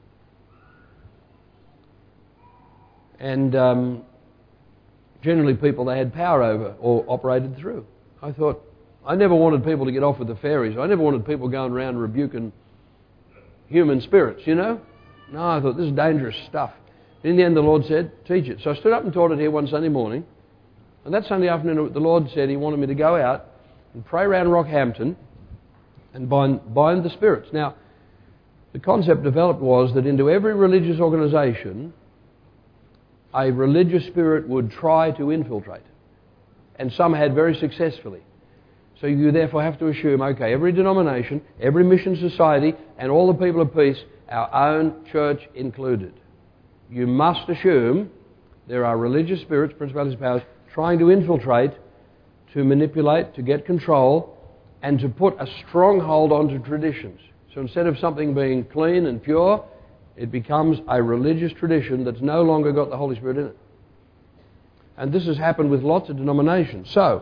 A: And generally people they had power over or operated through. I thought, I never wanted people to get off with the fairies. I never wanted people going around rebuking human spirits, you know. No, I thought, this is dangerous stuff. In the end, the Lord said, teach it. So I stood up and taught it here one Sunday morning. And that Sunday afternoon, the Lord said He wanted me to go out and pray around Rockhampton and bind the spirits. Now, the concept developed was that into every religious organisation, a religious spirit would try to infiltrate. And some had very successfully. So you therefore have to assume, okay, every denomination, every mission society, and all the people of peace, our own church included, you must assume there are religious spirits, principalities, powers, trying to infiltrate, to manipulate, to get control, and to put a stronghold onto traditions. So instead of something being clean and pure, it becomes a religious tradition that's no longer got the Holy Spirit in it. And this has happened with lots of denominations. So,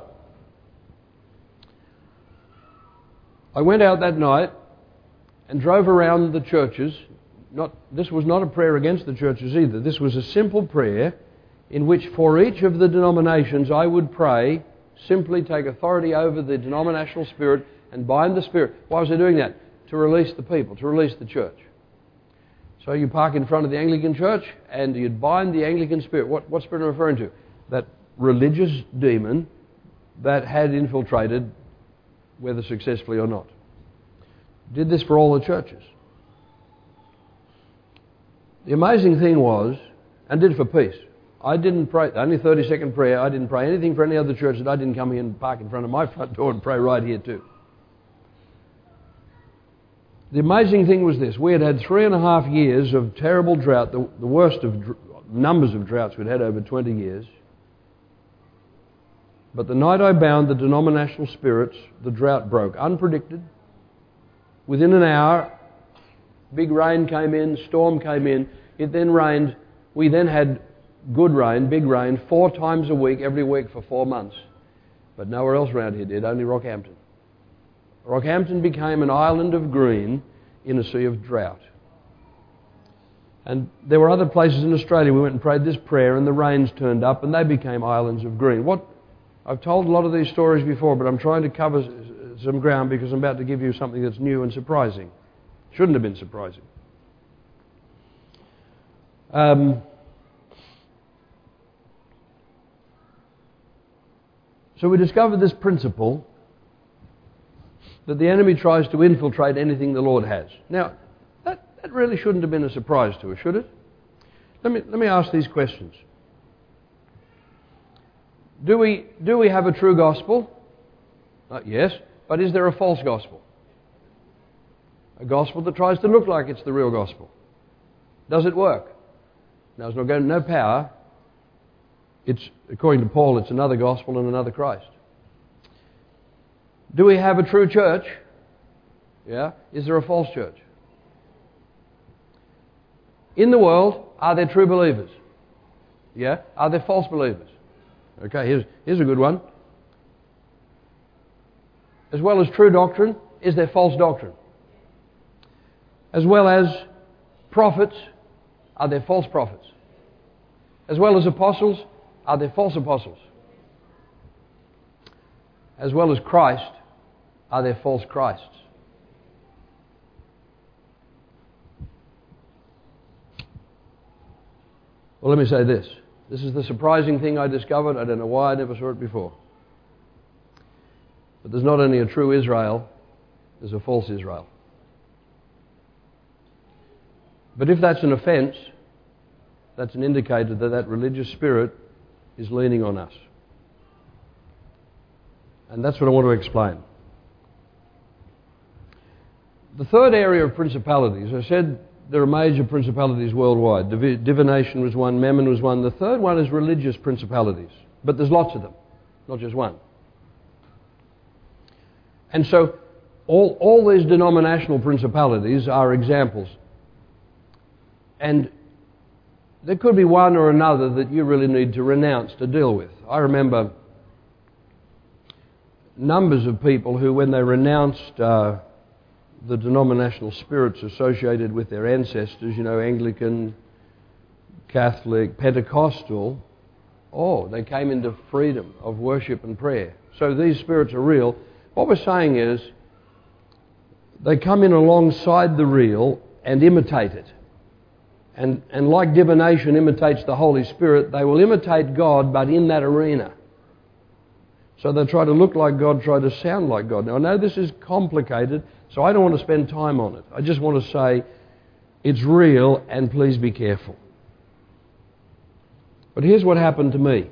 A: I went out that night and drove around the churches. This was not a prayer against the churches either. This was a simple prayer in which for each of the denominations I would pray, simply take authority over the denominational spirit and bind the spirit. Why was I doing that? To release the people, to release the church. So you park in front of the Anglican church and you'd bind the Anglican spirit. What spirit am I referring to? That religious demon that had infiltrated, whether successfully or not. Did this for all the churches. The amazing thing was, and did it for peace. I didn't pray, only 30-second prayer, I didn't pray anything for any other church that I didn't come here and park in front of my front door and pray right here too. The amazing thing was this. We had 3.5 years of terrible drought, the worst of numbers of droughts we'd had over 20 years. But the night I bound the denominational spirits, the drought broke. Unpredicted. Within an hour, big rain came in, storm came in. It then rained. We then had good rain, big rain, 4 times a week, every week for 4 months. But nowhere else around here did, only Rockhampton. Rockhampton became an island of green in a sea of drought. And there were other places in Australia we went and prayed this prayer and the rains turned up and they became islands of green. I've told a lot of these stories before, but I'm trying to cover some ground because I'm about to give you something that's new and surprising. Shouldn't have been surprising. So we discovered this principle that the enemy tries to infiltrate anything the Lord has. Now, that really shouldn't have been a surprise to us, should it? Let me ask these questions. Do we have a true gospel? Yes, but is there a false gospel? A gospel that tries to look like it's the real gospel. Does it work? Now, it's not got no power. It's, according to Paul, it's another gospel and another Christ. Do we have a true church? Yeah. Is there a false church? In the world, are there true believers? Yeah. Are there false believers? Okay, here's a good one. As well as true doctrine, is there false doctrine? As well as prophets, are there false prophets? As well as apostles, are there false apostles? As well as Christ, are there false Christs? Well, let me say this. This is the surprising thing I discovered. I don't know why I never saw it before. But there's not only a true Israel, there's a false Israel. But if that's an offence, that's an indicator that that religious spirit is leaning on us. And that's what I want to explain. The third area of principalities, I said there are major principalities worldwide. Divination was one, Mammon was one. The third one is religious principalities. But there's lots of them, not just one. And so all these denominational principalities are examples. And there could be one or another that you really need to renounce to deal with. I remember numbers of people who, when they renounced the denominational spirits associated with their ancestors, Anglican, Catholic, Pentecostal, they came into freedom of worship and prayer. So these spirits are real. What we're saying is they come in alongside the real and imitate it. And like divination imitates the Holy Spirit, they will imitate God, but in that arena. So they try to look like God, try to sound like God. Now, I know this is complicated, so I don't want to spend time on it. I just want to say it's real, and please be careful. But here's what happened to me.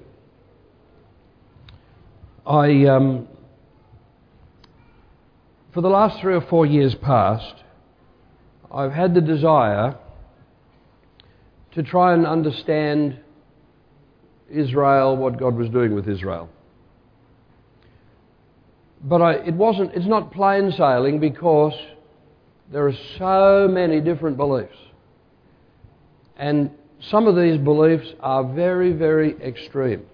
A: For the last 3 or 4 years past, I've had the desire to try and understand Israel, what God was doing with Israel. But it's not plain sailing, because there are so many different beliefs. And some of these beliefs are very, very extreme.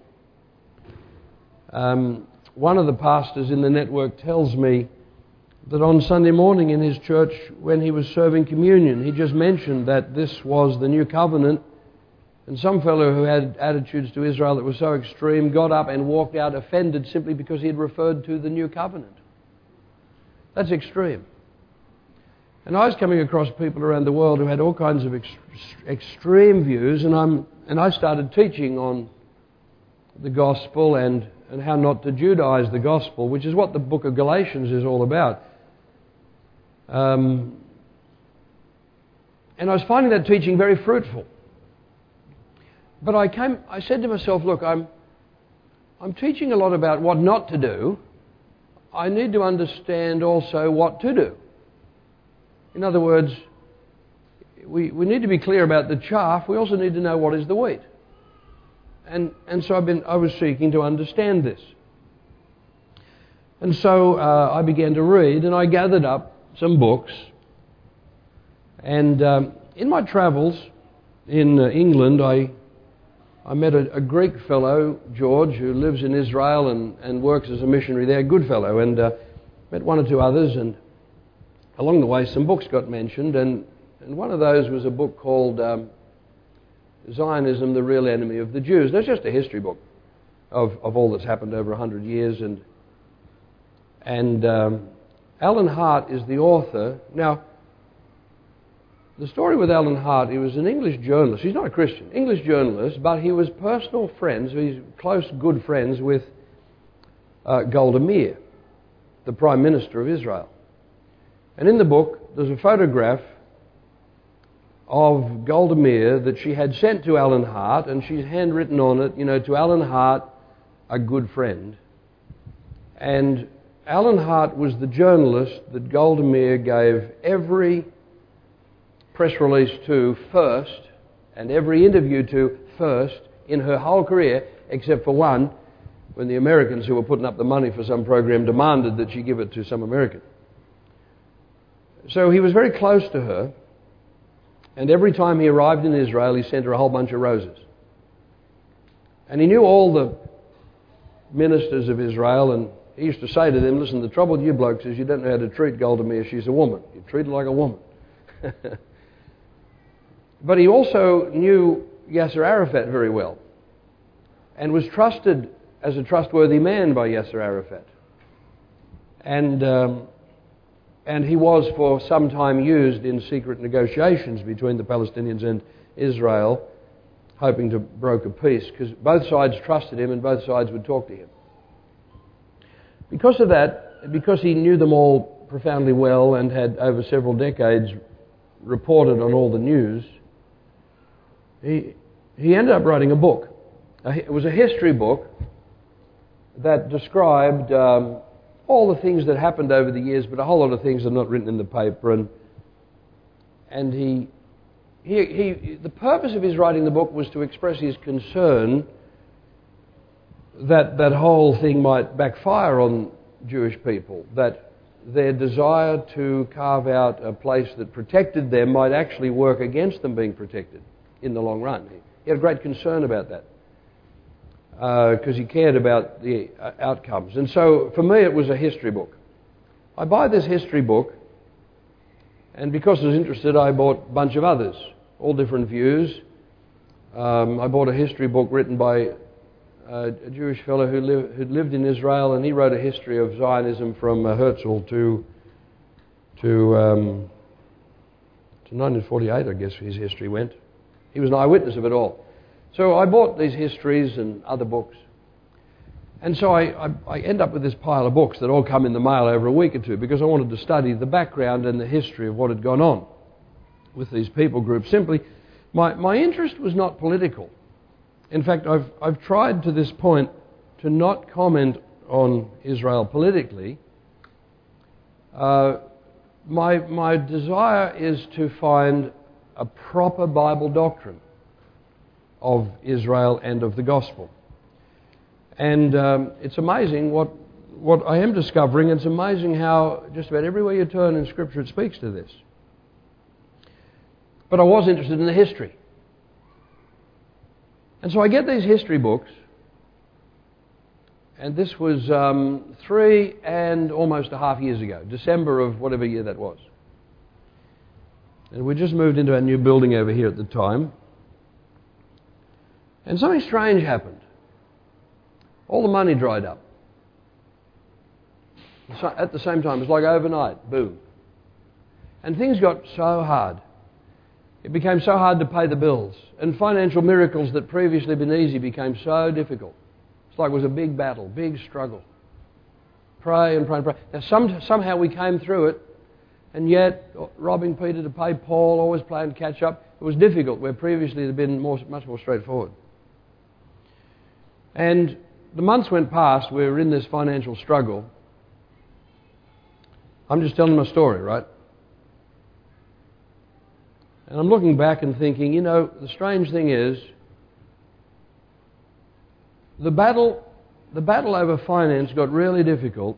A: One of the pastors in the network tells me that on Sunday morning in his church, when he was serving communion, he just mentioned that this was the new covenant, and some fellow who had attitudes to Israel that were so extreme got up and walked out offended simply because he had referred to the new covenant. That's extreme. And I was coming across people around the world who had all kinds of extreme views, and I started teaching on the gospel and how not to Judaize the gospel, which is what the book of Galatians is all about. And I was finding that teaching very fruitful. But I said to myself, look, I'm teaching a lot about what not to do. I need to understand also what to do. In other words, we need to be clear about the chaff. We also need to know what is the wheat. And so I was seeking to understand this. And so I began to read, and I gathered up some books. And in my travels in England, I met a Greek fellow, George, who lives in Israel and works as a missionary there, good fellow, and met one or two others, and along the way some books got mentioned, and one of those was a book called Zionism, the Real Enemy of the Jews. That's just a history book of all that's happened over 100 years, and Alan Hart is the author. Now, the story with Alan Hart, he was an English journalist. He's not a Christian, English journalist, but he was personal friends, he's close, good friends with Golda Meir, the Prime Minister of Israel. And in the book, there's a photograph of Golda Meir that she had sent to Alan Hart, and she's handwritten on it, to Alan Hart, a good friend. And Alan Hart was the journalist that Golda Meir gave every press release to first, and every interview to first in her whole career, except for one, when the Americans who were putting up the money for some program demanded that she give it to some American. So he was very close to her, and every time he arrived in Israel, he sent her a whole bunch of roses. And he knew all the ministers of Israel, and he used to say to them, listen, the trouble with you blokes is you don't know how to treat Golda Meir. She's a woman. You treat her like a woman. But he also knew Yasser Arafat very well, and was trusted as a trustworthy man by Yasser Arafat. And he was for some time used in secret negotiations between the Palestinians and Israel, hoping to broker peace, because both sides trusted him and both sides would talk to him. Because of that, because he knew them all profoundly well and had over several decades reported on all the news, he ended up writing a book. It was a history book that described all the things that happened over the years, but a whole lot of things are not written in the paper. And the purpose of his writing the book was to express his concern that that whole thing might backfire on Jewish people, that their desire to carve out a place that protected them might actually work against them being protected in the long run. He had a great concern about that because he cared about the outcomes. And so for me it was a history book. I buy this history book, and because I was interested I bought a bunch of others, all different views. I bought a history book written by a Jewish fellow who'd lived in Israel, and he wrote a history of Zionism from Herzl to 1948, I guess his history went. He was an eyewitness of it all. So I bought these histories and other books. And so I end up with this pile of books that all come in the mail over a week or two, because I wanted to study the background and the history of what had gone on with these people groups. Simply, my interest was not political. In fact, I've tried to this point to not comment on Israel politically. My desire is to find a proper Bible doctrine, of Israel and of the gospel. And it's amazing what I am discovering. It's amazing how just about everywhere you turn in Scripture it speaks to this. But I was interested in the history. And so I get these history books, and this was 3 and almost a half years ago, December of whatever year that was. And we just moved into our new building over here at the time. And something strange happened. All the money dried up. So at the same time, it was like overnight, boom. And things got so hard. It became so hard to pay the bills. And financial miracles that previously had been easy became so difficult. It's like it was a big battle, big struggle. Pray and pray and pray. Now somehow we came through it, and yet robbing Peter to pay Paul, always playing catch up. It was difficult where previously it had been much more straightforward. And the months went past, we were in this financial struggle. I'm just telling my story, right? And I'm looking back and thinking, the strange thing is, the battle over finance got really difficult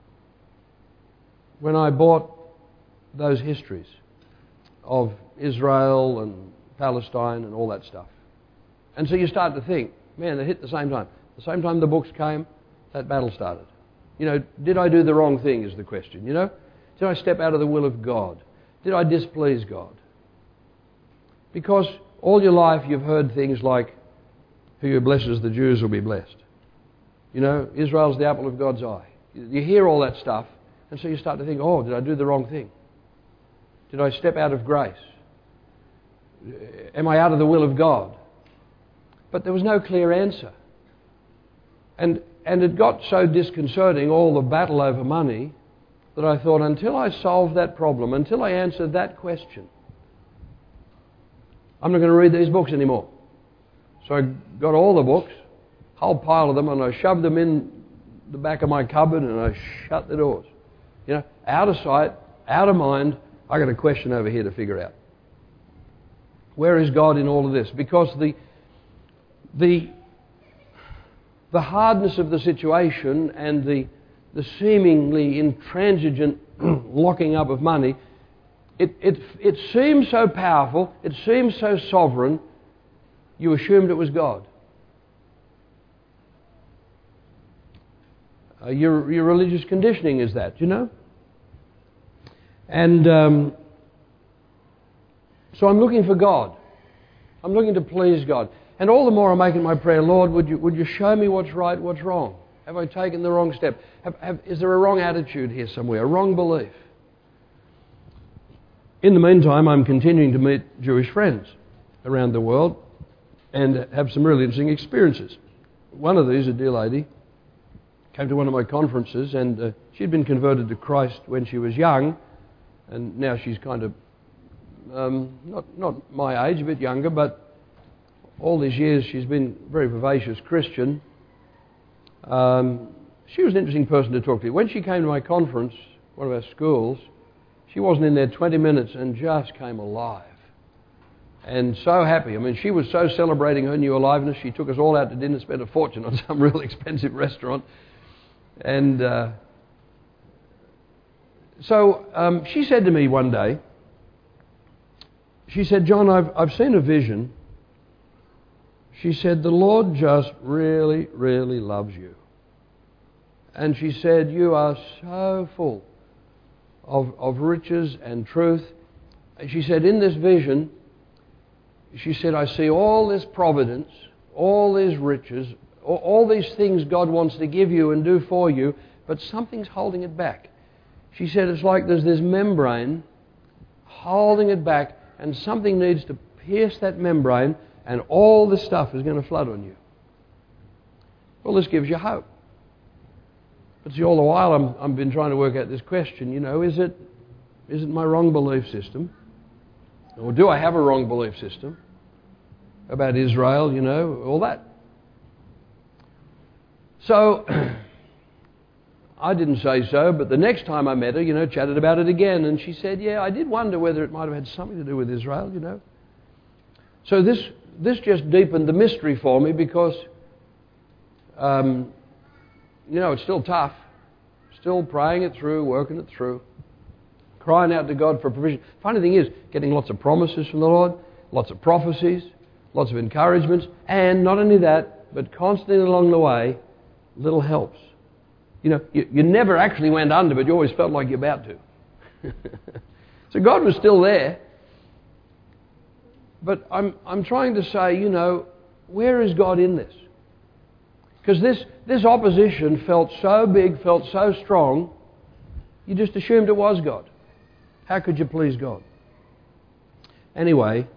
A: when I bought those histories of Israel and Palestine and all that stuff. And so you start to think, man, they hit the same time. The same time the books came, that battle started. Did I do the wrong thing is the question, Did I step out of the will of God? Did I displease God? Because all your life you've heard things like, who blesses the Jews will be blessed. Israel's the apple of God's eye. You hear all that stuff, and so you start to think, did I do the wrong thing? Did I step out of grace? Am I out of the will of God? But there was no clear answer. And it got so disconcerting, all the battle over money, that I thought, until I solve that problem, until I answer that question, I'm not going to read these books anymore. So I got all the books, whole pile of them, and I shoved them in the back of my cupboard and I shut the doors. Out of sight, out of mind. I got a question over here to figure out. Where is God in all of this? Because the hardness of the situation and the seemingly intransigent locking up of money, it seemed so powerful, it seemed so sovereign, you assumed it was God. Your religious conditioning is that, And so I'm looking for God. I'm looking to please God. And all the more I'm making my prayer, Lord, would you show me what's right, what's wrong? Have I taken the wrong step? Is there a wrong attitude here somewhere, a wrong belief? In the meantime, I'm continuing to meet Jewish friends around the world and have some really interesting experiences. One of these, a dear lady, came to one of my conferences, and she'd been converted to Christ when she was young, and now she's kind of not my age, a bit younger, but all these years she's been a very vivacious Christian. She was an interesting person to talk to. When she came to my conference, one of our schools, she wasn't in there 20 minutes and just came alive. And so happy. I mean, she was so celebrating her new aliveness, she took us all out to dinner, spent a fortune on some real expensive restaurant. And so she said to me one day, she said, John, I've seen a vision. She said, the Lord just really, really loves you. And she said, you are so full of riches and truth. And she said, in this vision, she said, I see all this providence, all these riches, all these things God wants to give you and do for you, but something's holding it back. She said, it's like there's this membrane holding it back, and something needs to pierce that membrane, and all this stuff is going to flood on you. Well, this gives you hope. But see, all the while I've been trying to work out this question, is it my wrong belief system? Or do I have a wrong belief system about Israel, all that? So, I didn't say so, but the next time I met her, chatted about it again, and she said, yeah, I did wonder whether it might have had something to do with Israel, So this just deepened the mystery for me because, it's still tough. Still praying it through, working it through, crying out to God for provision. Funny thing is, getting lots of promises from the Lord, lots of prophecies, lots of encouragements, and not only that, but constantly along the way, little helps. You never actually went under, but you always felt like you're about to. So God was still there. But I'm trying to say, where is God in this? Because this opposition felt so big, felt so strong, you just assumed it was God. How could you please God? Anyway,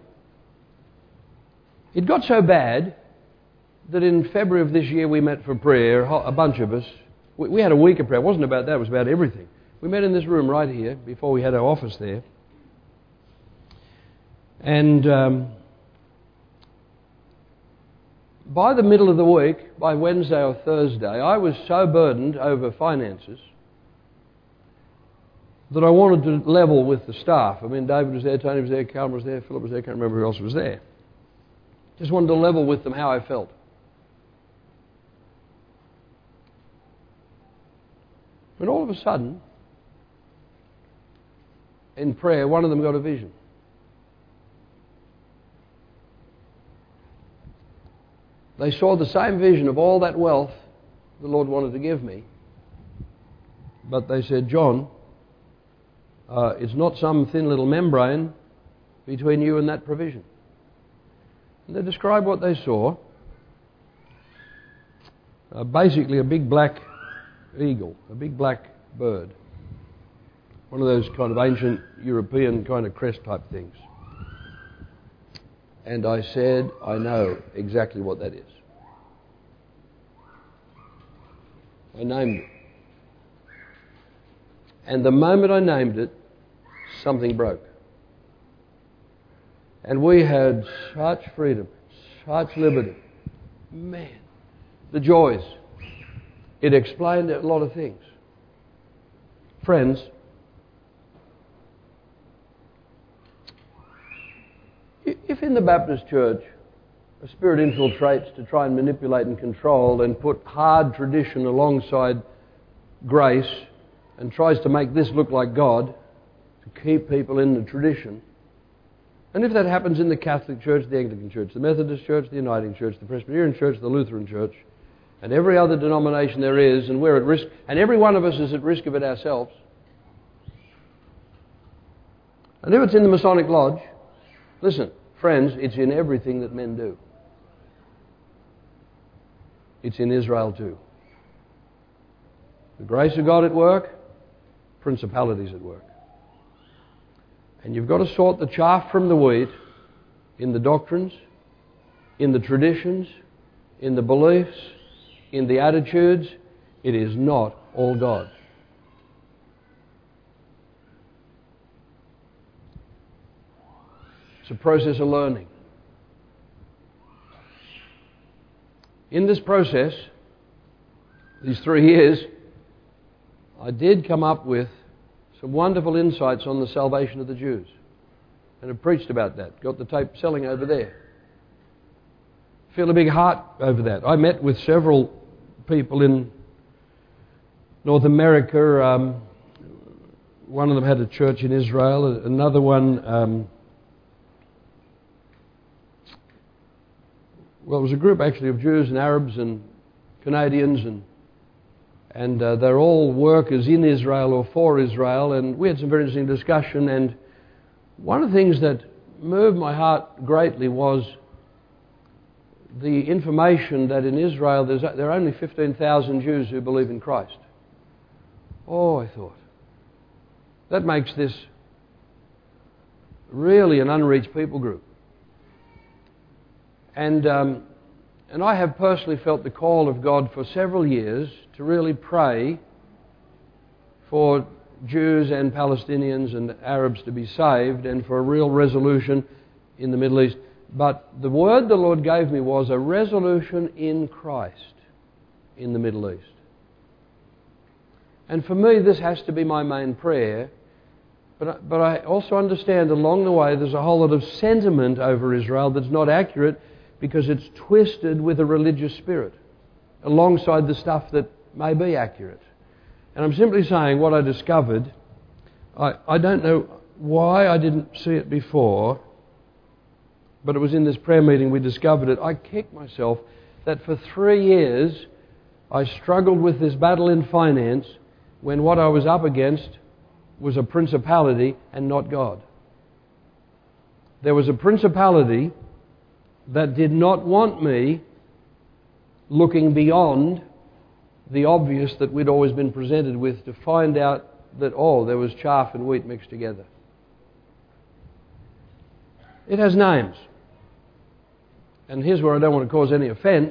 A: it got so bad that in February of this year we met for prayer, a bunch of us. We had a week of prayer. It wasn't about that, it was about everything. We met in this room right here before we had our office there. And by the middle of the week, by Wednesday or Thursday, I was so burdened over finances that I wanted to level with the staff. David was there, Tony was there, Calvin was there, Philip was there, I can't remember who else was there. Just wanted to level with them how I felt. And all of a sudden, in prayer, one of them got a vision. They saw the same vision of all that wealth the Lord wanted to give me. But they said, John, it's not some thin little membrane between you and that provision. And they described what they saw. Basically a big black eagle, a big black bird. One of those kind of ancient European kind of crest type things. And I said, I know exactly what that is. I named it. And the moment I named it, something broke. And we had such freedom, such liberty. Man, the joys. It explained a lot of things. Friends, if in the Baptist church a spirit infiltrates to try and manipulate and control and put hard tradition alongside grace and tries to make this look like God to keep people in the tradition, and if that happens in the Catholic Church, the Anglican Church, the Methodist Church, the Uniting Church, the Presbyterian Church, the Lutheran Church, and every other denomination there is, and we're at risk, and every one of us is at risk of it ourselves, and if it's in the Masonic Lodge, listen, friends, it's in everything that men do. It's in Israel too. The grace of God at work, principalities at work. And you've got to sort the chaff from the wheat in the doctrines, in the traditions, in the beliefs, in the attitudes. It is not all God. It's a process of learning. In this process, these 3 years, I did come up with some wonderful insights on the salvation of the Jews. And have preached about that. Got the tape selling over there. Feel a big heart over that. I met with several people in North America. One of them had a church in Israel. Another one... Well, it was a group actually of Jews and Arabs and Canadians, and they're all workers in Israel or for Israel, and we had some very interesting discussion. And one of the things that moved my heart greatly was the information that in Israel there are only 15,000 Jews who believe in Christ. Oh, I thought, that makes this really an unreached people group. And I have personally felt the call of God for several years to really pray for Jews and Palestinians and Arabs to be saved and for a real resolution in the Middle East. But the word the Lord gave me was a resolution in Christ in the Middle East. And for me, this has to be my main prayer, But I also understand along the way there's a whole lot of sentiment over Israel that's not accurate because it's twisted with a religious spirit alongside the stuff that may be accurate. And I'm simply saying what I discovered. I don't know why I didn't see it before, but it was in this prayer meeting we discovered it. I kicked myself that for 3 years I struggled with this battle in finance when what I was up against was a principality and not God. There was a principality that did not want me looking beyond the obvious that we'd always been presented with to find out that, there was chaff and wheat mixed together. It has names. And here's where I don't want to cause any offence,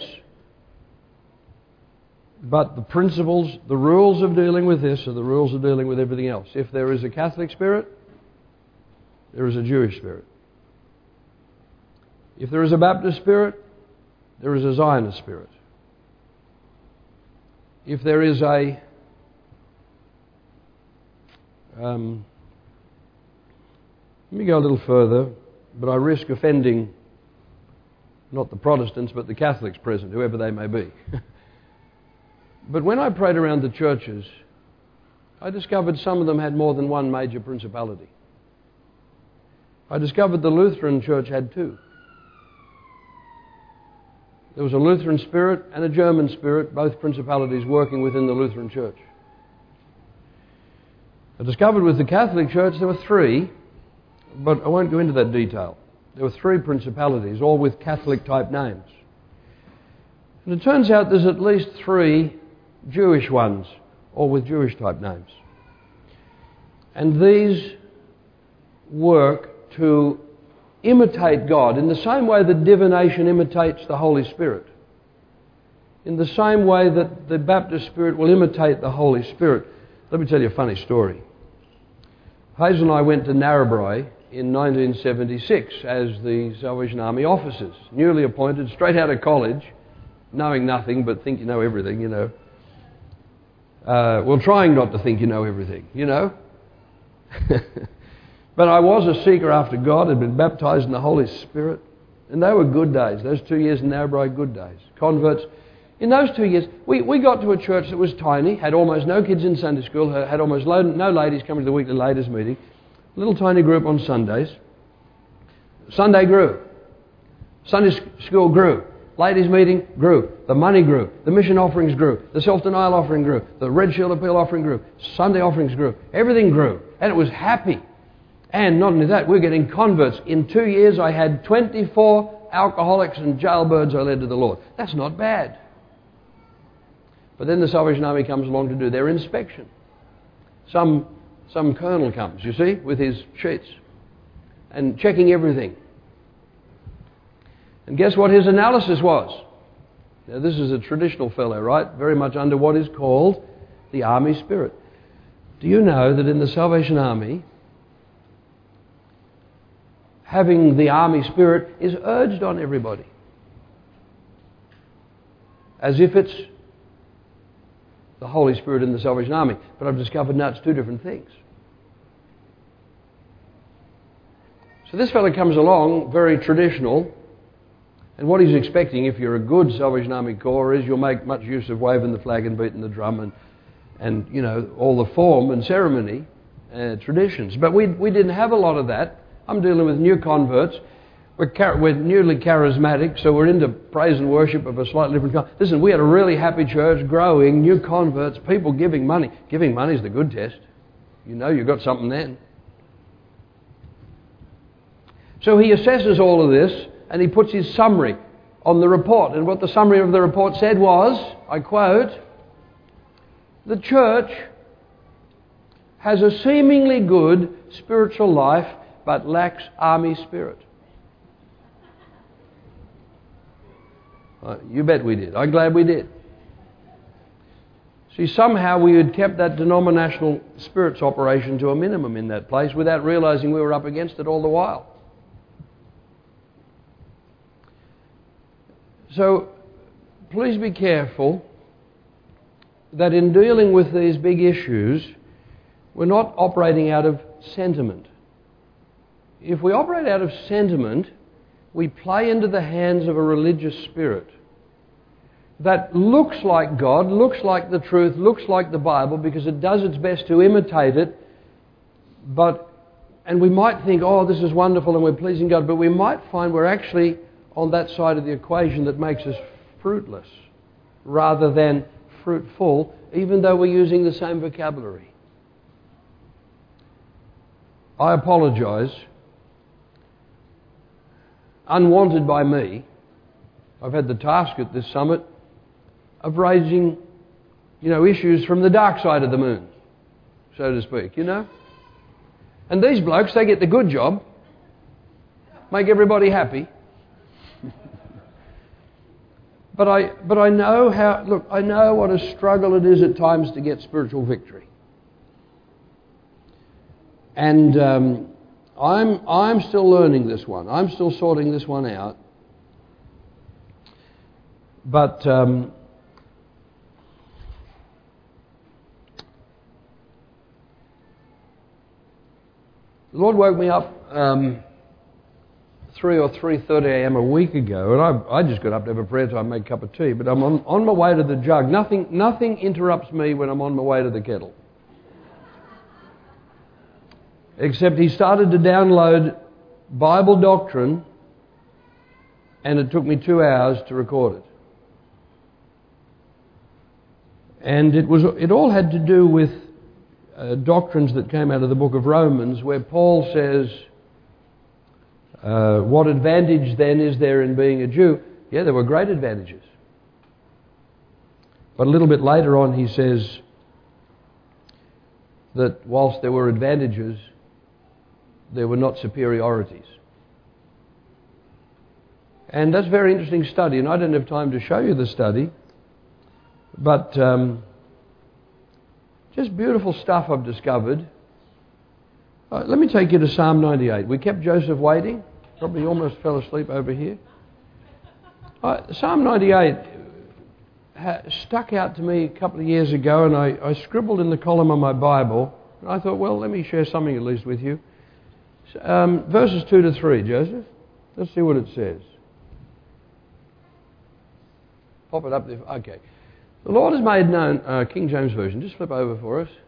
A: but the principles, the rules of dealing with this are the rules of dealing with everything else. If there is a Catholic spirit, there is a Jewish spirit. If there is a Baptist spirit, there is a Zionist spirit. If there is a let me go a little further, but I risk offending not the Protestants but the Catholics present, whoever they may be. But when I prayed around the churches, I discovered some of them had more than one major principality. I discovered the Lutheran church had two. There was a Lutheran spirit and a German spirit, both principalities working within the Lutheran church. I discovered with the Catholic Church there were three, but I won't go into that detail. There were three principalities, all with Catholic-type names. And it turns out there's at least three Jewish ones, all with Jewish-type names. And these work to imitate God in the same way that divination imitates the Holy Spirit. In the same way that the Baptist Spirit will imitate the Holy Spirit. Let me tell you a funny story. Hazel and I went to Narrabri in 1976 as the Salvation Army officers, newly appointed, straight out of college, knowing nothing but think you know everything, you know. Well, trying not to think you know everything, you know. But I was a seeker after God, had been baptized in the Holy Spirit, and they were good days. Those 2 years in Narrabri, good days. Converts. In those 2 years, we got to a church that was tiny, had almost no kids in Sunday school, had almost no ladies coming to the weekly ladies meeting. Little tiny group on Sundays. Sunday grew. Sunday school grew. Ladies meeting grew. The money grew. The mission offerings grew. The self-denial offering grew. The Red Shield Appeal offering grew. Sunday offerings grew. Everything grew. And it was happy. And not only that, we're getting converts. In 2 years, I had 24 alcoholics and jailbirds I led to the Lord. That's not bad. But then the Salvation Army comes along to do their inspection. Some colonel comes, you see, with his sheets and checking everything. And guess what his analysis was? Now, this is a traditional fellow, right? Very much under what is called the army spirit. Do you know that in the Salvation Army, having the army spirit is urged on everybody? As if it's the Holy Spirit in the Salvation Army. But I've discovered now it's two different things. So this fellow comes along, very traditional, and what he's expecting, if you're a good Salvation Army Corps, is you'll make much use of waving the flag and beating the drum and you know, all the form and ceremony traditions. But we didn't have a lot of that. I'm dealing with new converts. We're newly charismatic, so we're into praise and worship of a slightly different kind. Listen, we had a really happy church, growing, new converts, people giving money. Giving money is the good test. You know you've got something then. So he assesses all of this, and he puts his summary on the report. And what the summary of the report said was, I quote, "The church has a seemingly good spiritual life, but lacks army spirit." You bet we did. I'm glad we did. See, somehow we had kept that denominational spirits operation to a minimum in that place without realising we were up against it all the while. So, please be careful that in dealing with these big issues, we're not operating out of sentiment. If we operate out of sentiment, we play into the hands of a religious spirit that looks like God, looks like the truth, looks like the Bible, because it does its best to imitate it. And we might think, oh, this is wonderful and we're pleasing God, but we might find we're actually on that side of the equation that makes us fruitless rather than fruitful, even though we're using the same vocabulary. I apologise. Unwanted by me, I've had the task at this summit of raising, issues from the dark side of the moon, so to speak, And these blokes, they get the good job, make everybody happy. But I know I know what a struggle it is at times to get spiritual victory. And I'm still learning this one. I'm still sorting this one out. But the Lord woke me up 3 or 3:30 a.m. a week ago, and I just got up to have a prayer time, make a cup of tea. But I'm on my way to the jug. Nothing interrupts me when I'm on my way to the kettle. Except he started to download Bible doctrine, and it took me 2 hours to record it. And it all had to do with doctrines that came out of the book of Romans, where Paul says, what advantage then is there in being a Jew? Yeah, there were great advantages. But a little bit later on he says that whilst there were advantages, there were not superiorities. And that's a very interesting study, and I don't have time to show you the study, but just beautiful stuff I've discovered. Let me take you to Psalm 98. We kept Joseph waiting. Probably almost fell asleep over here. Psalm 98 stuck out to me a couple of years ago, and I scribbled in the column of my Bible. And I thought, well, let me share something at least with you. Verses 2 to 3, Joseph. Let's see what it says. Pop it up there. Okay. The Lord has made known, King James Version, just flip over for us.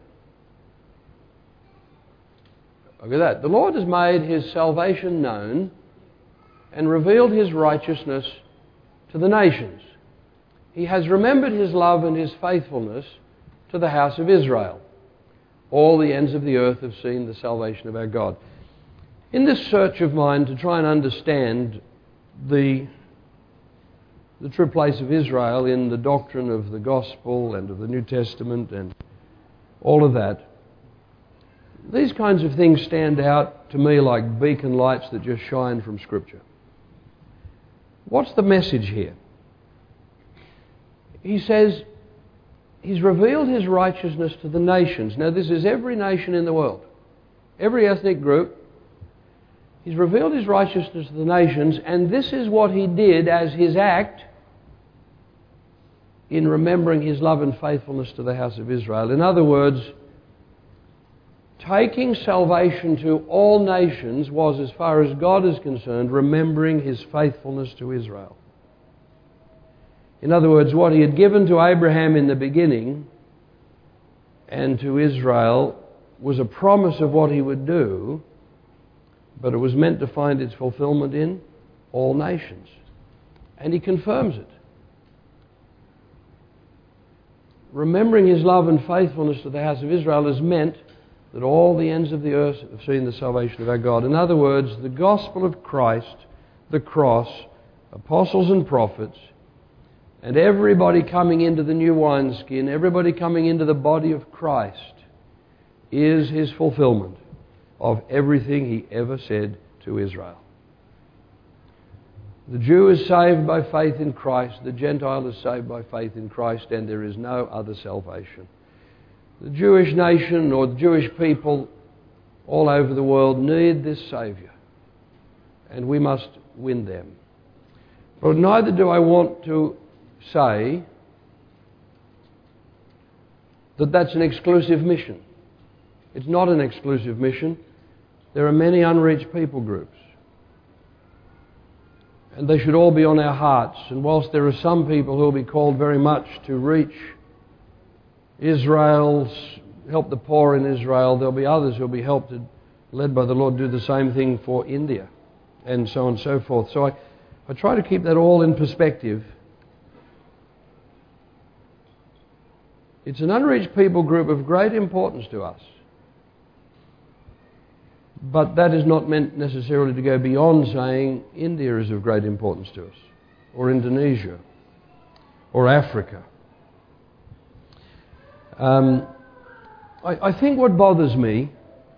A: Look at that. The Lord has made his salvation known and revealed his righteousness to the nations. He has remembered his love and his faithfulness to the house of Israel. All the ends of the earth have seen the salvation of our God. In this search of mine to try and understand the true place of Israel in the doctrine of the gospel and of the New Testament and all of that, these kinds of things stand out to me like beacon lights that just shine from Scripture. What's the message here? He says he's revealed his righteousness to the nations. Now this is every nation in the world, every ethnic group. He's revealed his righteousness to the nations, and this is what he did as his act in remembering his love and faithfulness to the house of Israel. In other words, taking salvation to all nations was, as far as God is concerned, remembering his faithfulness to Israel. In other words, what he had given to Abraham in the beginning and to Israel was a promise of what he would do, but it was meant to find its fulfillment in all nations. And he confirms it. Remembering his love and faithfulness to the house of Israel has meant that all the ends of the earth have seen the salvation of our God. In other words, the gospel of Christ, the cross, apostles and prophets, and everybody coming into the new wineskin, everybody coming into the body of Christ, is his fulfillment of everything he ever said to Israel. The Jew is saved by faith in Christ, the Gentile is saved by faith in Christ, and there is no other salvation. The Jewish nation or the Jewish people all over the world need this Saviour, and we must win them. But neither do I want to say that that's an exclusive mission. It's not an exclusive mission. There are many unreached people groups. And they should all be on our hearts. And whilst there are some people who will be called very much to reach Israel, help the poor in Israel, there'll be others who will be helped, led by the Lord, do the same thing for India, and so on and so forth. So I try to keep that all in perspective. It's an unreached people group of great importance to us. But that is not meant necessarily to go beyond saying India is of great importance to us, or Indonesia, or Africa. I think what bothers me,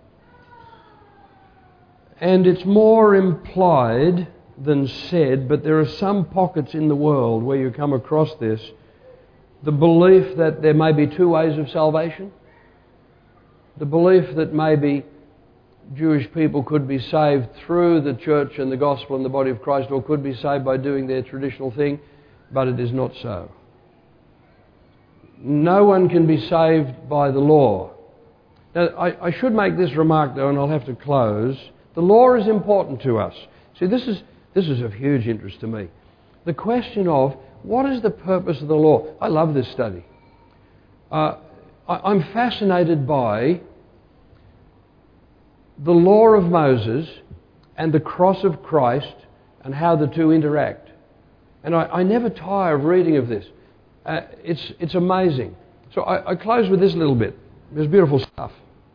A: and it's more implied than said, but there are some pockets in the world where you come across this, the belief that there may be two ways of salvation, the belief that maybe Jewish people could be saved through the church and the gospel and the body of Christ, or could be saved by doing their traditional thing, but it is not so. No one can be saved by the law. Now, I should make this remark though, and I'll have to close. The law is important to us. See, this is of huge interest to me. The question of what is the purpose of the law? I love this study. I'm fascinated by the law of Moses and the cross of Christ and how the two interact. And I never tire of reading of this. It's amazing. So I close with this little bit. There's beautiful stuff.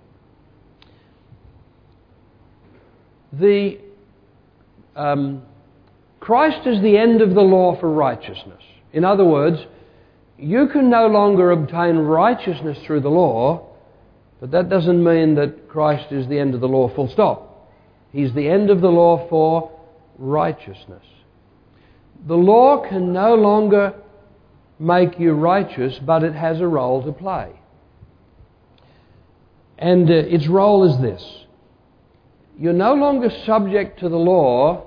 A: Christ is the end of the law for righteousness. In other words, you can no longer obtain righteousness through the law, but that doesn't mean that Christ is the end of the law full stop. He's the end of the law for righteousness. The law can no longer make you righteous, but it has a role to play. And its role is this. You're no longer subject to the law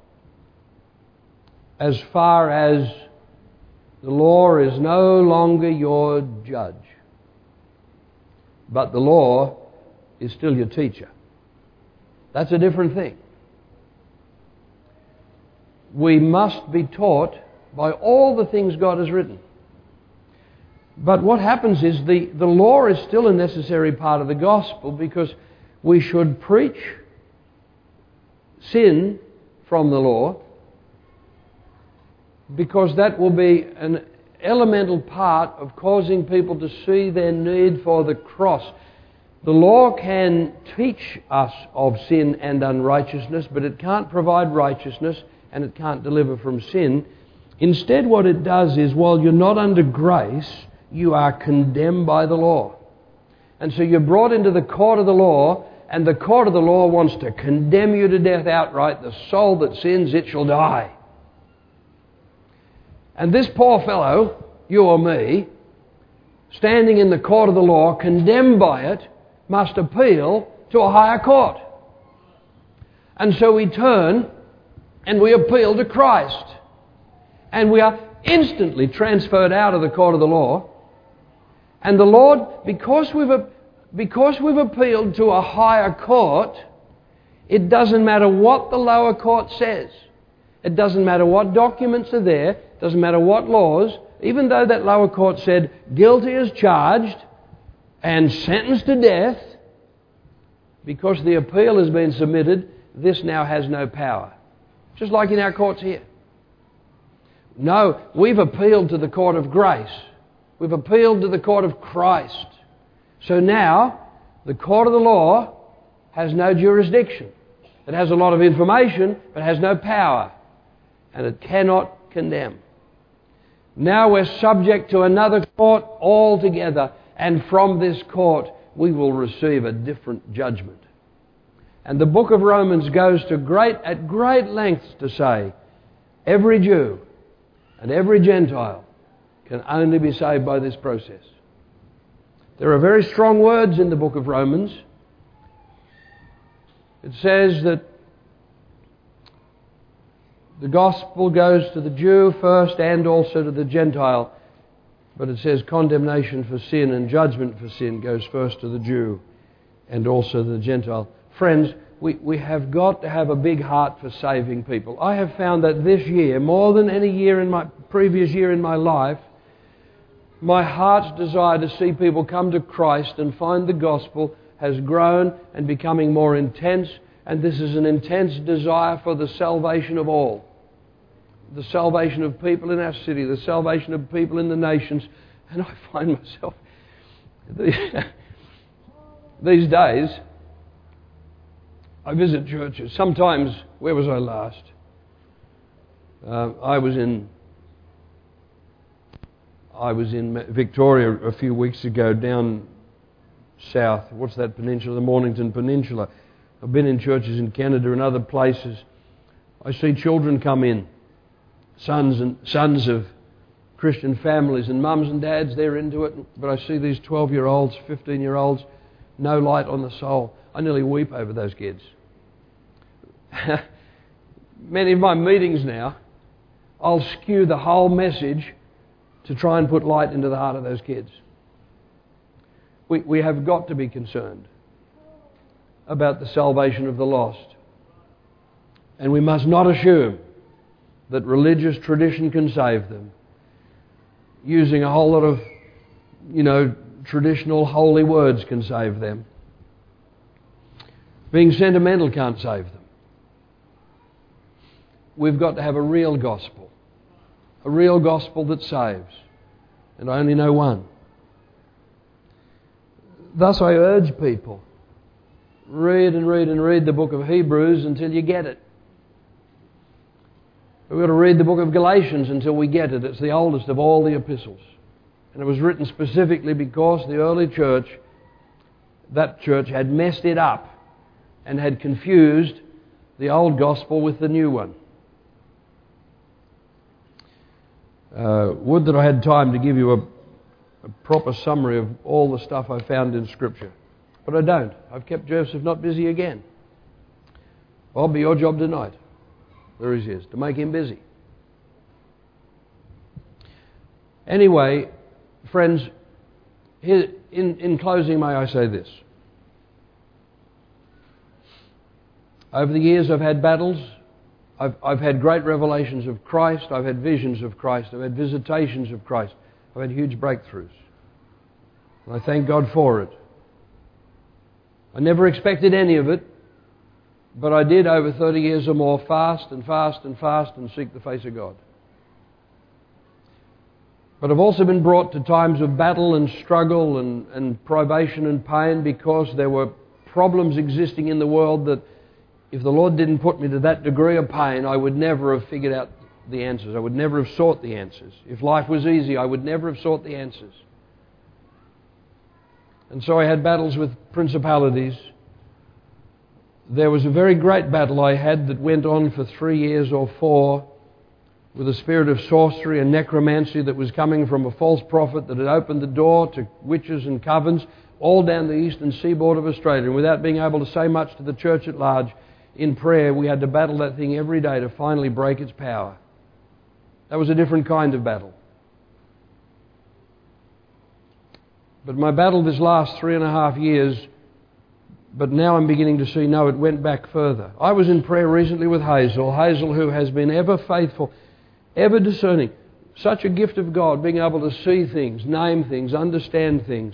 A: as far as the law is no longer your judge. But the law is still your teacher. That's a different thing. We must be taught by all the things God has written. But what happens is the law is still a necessary part of the gospel, because we should preach sin from the law, because that will be an elemental part of causing people to see their need for the cross. The law can teach us of sin and unrighteousness, but it can't provide righteousness and it can't deliver from sin. Instead, what it does is, while you're not under grace, you are condemned by the law. And so you're brought into the court of the law, and the court of the law wants to condemn you to death outright. The soul that sins, it shall die. And this poor fellow, you or me, standing in the court of the law, condemned by it, must appeal to a higher court. And so we turn and we appeal to Christ. And we are instantly transferred out of the court of the law. And the Lord, because we've appealed to a higher court, it doesn't matter what the lower court says. It doesn't matter what documents are there. It doesn't matter what laws. Even though that lower court said guilty as charged and sentenced to death, because the appeal has been submitted, this now has no power. Just like in our courts here. No, we've appealed to the court of grace. We've appealed to the court of Christ. So now, the court of the law has no jurisdiction. It has a lot of information, but has no power. And it cannot condemn. Now we're subject to another court altogether, and from this court we will receive a different judgment. And the book of Romans goes to at great lengths to say, every Jew and every Gentile can only be saved by this process. There are very strong words in the book of Romans. It says that the gospel goes to the Jew first and also to the Gentile. But it says condemnation for sin and judgment for sin goes first to the Jew and also the Gentile. Friends, we have got to have a big heart for saving people. I have found that this year, more than any year in my previous year in my life, my heart's desire to see people come to Christ and find the gospel has grown and becoming more intense, and this is an intense desire for the salvation of all. The salvation of people in our city, the salvation of people in the nations. And I find myself these days, I visit churches. Sometimes, where was I last? I was in Victoria a few weeks ago, down south. What's that peninsula? The Mornington Peninsula. I've been in churches in Canada and other places. I see children come in, sons of Christian families, and mums and dads, they're into it. But I see these 12-year-olds, 15-year-olds, no light on the soul. I nearly weep over those kids. Many of my meetings now, I'll skew the whole message to try and put light into the heart of those kids. We have got to be concerned about the salvation of the lost. And we must not assume that religious tradition can save them. Using a whole lot of, traditional holy words can save them. Being sentimental can't save them. We've got to have a real gospel. A real gospel that saves. And I only know one. Thus I urge people, read and read and read the book of Hebrews until you get it. We've got to read the book of Galatians until we get it. It's the oldest of all the epistles. And it was written specifically because the early church, that church had messed it up and had confused the old gospel with the new one. Would that I had time to give you a proper summary of all the stuff I found in Scripture. But I don't. I've kept Joseph not busy again. Well, it'll be your job tonight. There he is, to make him busy. Anyway, friends, here, in closing, may I say this. Over the years I've had battles. I've had great revelations of Christ. I've had visions of Christ. I've had visitations of Christ. I've had huge breakthroughs. And I thank God for it. I never expected any of it. But I did over 30 years or more fast and seek the face of God. But I've also been brought to times of battle and struggle and privation and pain because there were problems existing in the world that if the Lord didn't put me to that degree of pain, I would never have figured out the answers. I would never have sought the answers. If life was easy, I would never have sought the answers. And so I had battles with principalities. There was a very great battle I had that went on for 3 years or 4 with a spirit of sorcery and necromancy that was coming from a false prophet that had opened the door to witches and covens all down the eastern seaboard of Australia. And without being able to say much to the church at large, in prayer we had to battle that thing every day to finally break its power. That was a different kind of battle. But my battle this last 3.5 years, but now I'm beginning to see, no, it went back further. I was in prayer recently with Hazel, who has been ever faithful, ever discerning. Such a gift of God, being able to see things, name things, understand things.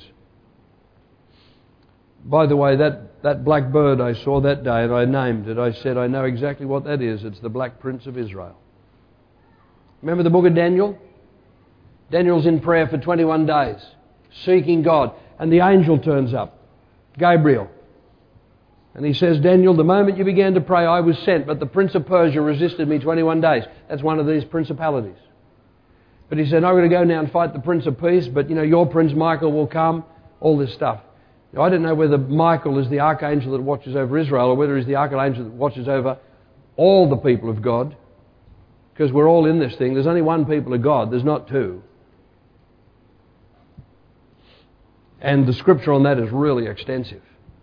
A: By the way, that black bird I saw that day, and I named it, I said, I know exactly what that is. It's the Black Prince of Israel. Remember the book of Daniel? Daniel's in prayer for 21 days, seeking God. And the angel turns up, Gabriel. And he says, Daniel, the moment you began to pray, I was sent, but the Prince of Persia resisted me 21 days. That's one of these principalities. But he said, I'm going to go now and fight the Prince of Peace, but your Prince Michael will come, all this stuff. Now, I don't know whether Michael is the archangel that watches over Israel or whether he's the archangel that watches over all the people of God, because we're all in this thing. There's only one people of God, there's not two. And the scripture on that is really extensive.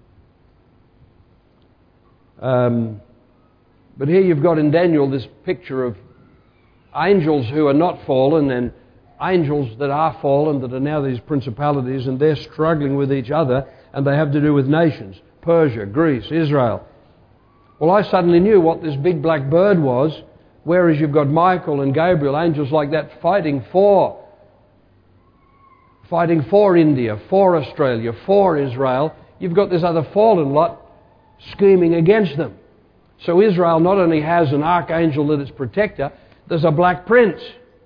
A: But here you've got in Daniel this picture of angels who are not fallen and angels that are fallen that are now these principalities, and they're struggling with each other and they have to do with nations. Persia, Greece, Israel. Well, I suddenly knew what this big black bird was, whereas you've got Michael and Gabriel, angels like that, fighting for India, for Australia, for Israel. You've got this other fallen lot scheming against them. So Israel not only has an archangel that is protector, there's a black prince.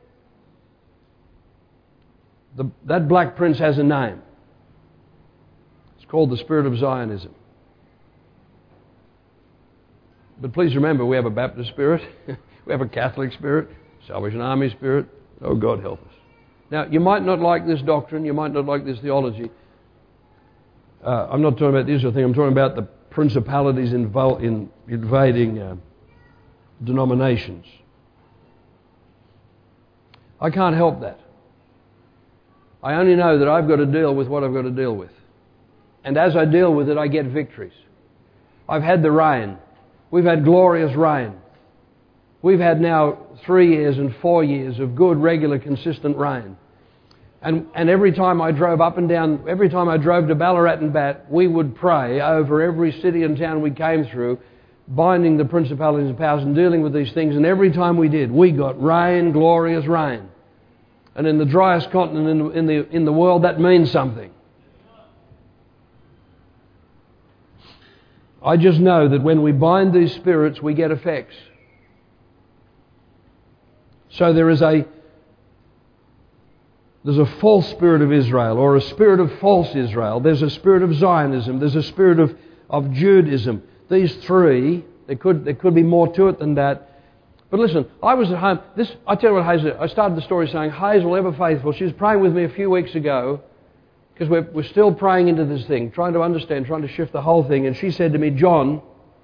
A: That black prince has a name. It's called the spirit of Zionism. But please remember, we have a Baptist spirit, we have a Catholic spirit, Salvation Army spirit. Oh, God help us. Now, you might not like this doctrine, you might not like this theology. I'm not talking about the Israel thing, I'm talking about the principalities in invading denominations. I can't help that. I only know that I've got to deal with what I've got to deal with. And as I deal with it, I get victories. I've had the rain. We've had glorious rain. We've had now 3 years and 4 years of good, regular, consistent rain. And every time I drove up and down, every time I drove to Ballarat and back, we would pray over every city and town we came through, binding the principalities and powers and dealing with these things. And every time we did, we got rain, glorious rain. And in the driest continent in the world, that means something. I just know that when we bind these spirits, we get effects. So there's a false spirit of Israel, or a spirit of false Israel. There's a spirit of Zionism. There's a spirit of Judaism. These three, there could be more to it than that. But listen, I was at home. I tell you what Hazel, I started the story saying, Hazel, ever faithful, she was praying with me a few weeks ago, because we're still praying into this thing, trying to understand, trying to shift the whole thing. And she said to me, John,